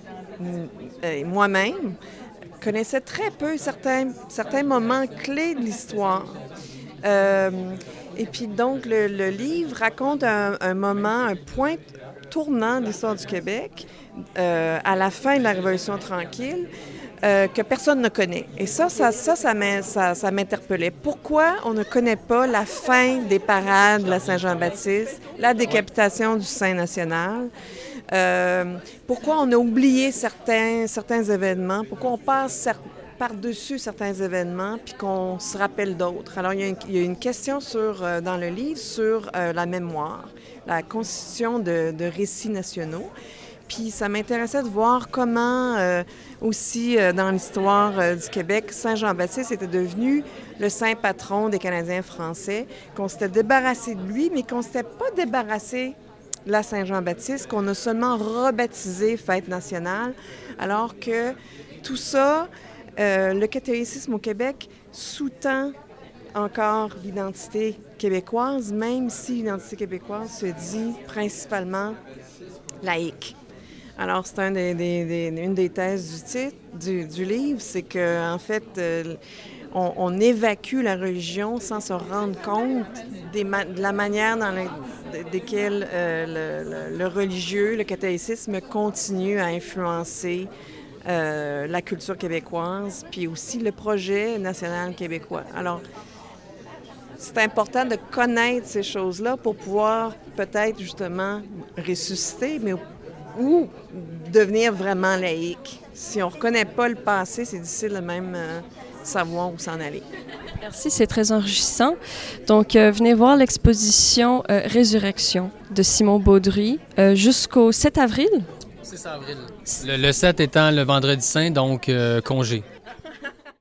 [SPEAKER 9] et moi-même, connaissaient très peu certains, certains moments clés de l'histoire. Euh, et puis donc, le, le livre raconte un, un moment, un point tournant de l'histoire du Québec, euh, à la fin de la Révolution tranquille, euh, que personne ne connaît. Et ça, ça, ça, ça, ça, ça m'interpellait. Pourquoi on ne connaît pas la fin des parades de la Saint-Jean-Baptiste, la décapitation du Saint national? Euh, pourquoi on a oublié certains, certains événements? Pourquoi on passe cer- par-dessus certains événements puis qu'on se rappelle d'autres? Alors, il y a une, il y a une question sur, euh, dans le livre sur euh, la mémoire, la constitution de, de récits nationaux. Puis ça m'intéressait de voir comment, euh, aussi euh, dans l'histoire euh, du Québec, Saint-Jean-Baptiste était devenu le saint patron des Canadiens français, qu'on s'était débarrassé de lui, mais qu'on ne s'était pas débarrassé de la Saint-Jean-Baptiste, qu'on a seulement rebaptisé fête nationale, alors que tout ça, euh, le catholicisme au Québec sous-tend encore l'identité québécoise, même si l'identité québécoise se dit principalement laïque. Alors, c'est un des, des, des, une des thèses du titre du, du livre, c'est qu'en en fait, euh, on, on évacue la religion sans se rendre compte des ma- de la manière dans laquelle euh, le, le, le religieux, le catholicisme continue à influencer euh, la culture québécoise, puis aussi le projet national québécois. Alors, c'est important de connaître ces choses-là pour pouvoir peut-être justement ressusciter, mais ou devenir vraiment laïque. Si on ne reconnaît pas le passé, c'est difficile de même euh, savoir où s'en aller.
[SPEAKER 3] Merci, c'est très enrichissant. Donc, euh, venez voir l'exposition euh, Résurrection de Simon Baudry euh, jusqu'au sept avril.
[SPEAKER 8] six avril. Le, le sept étant le vendredi saint, donc euh, congé.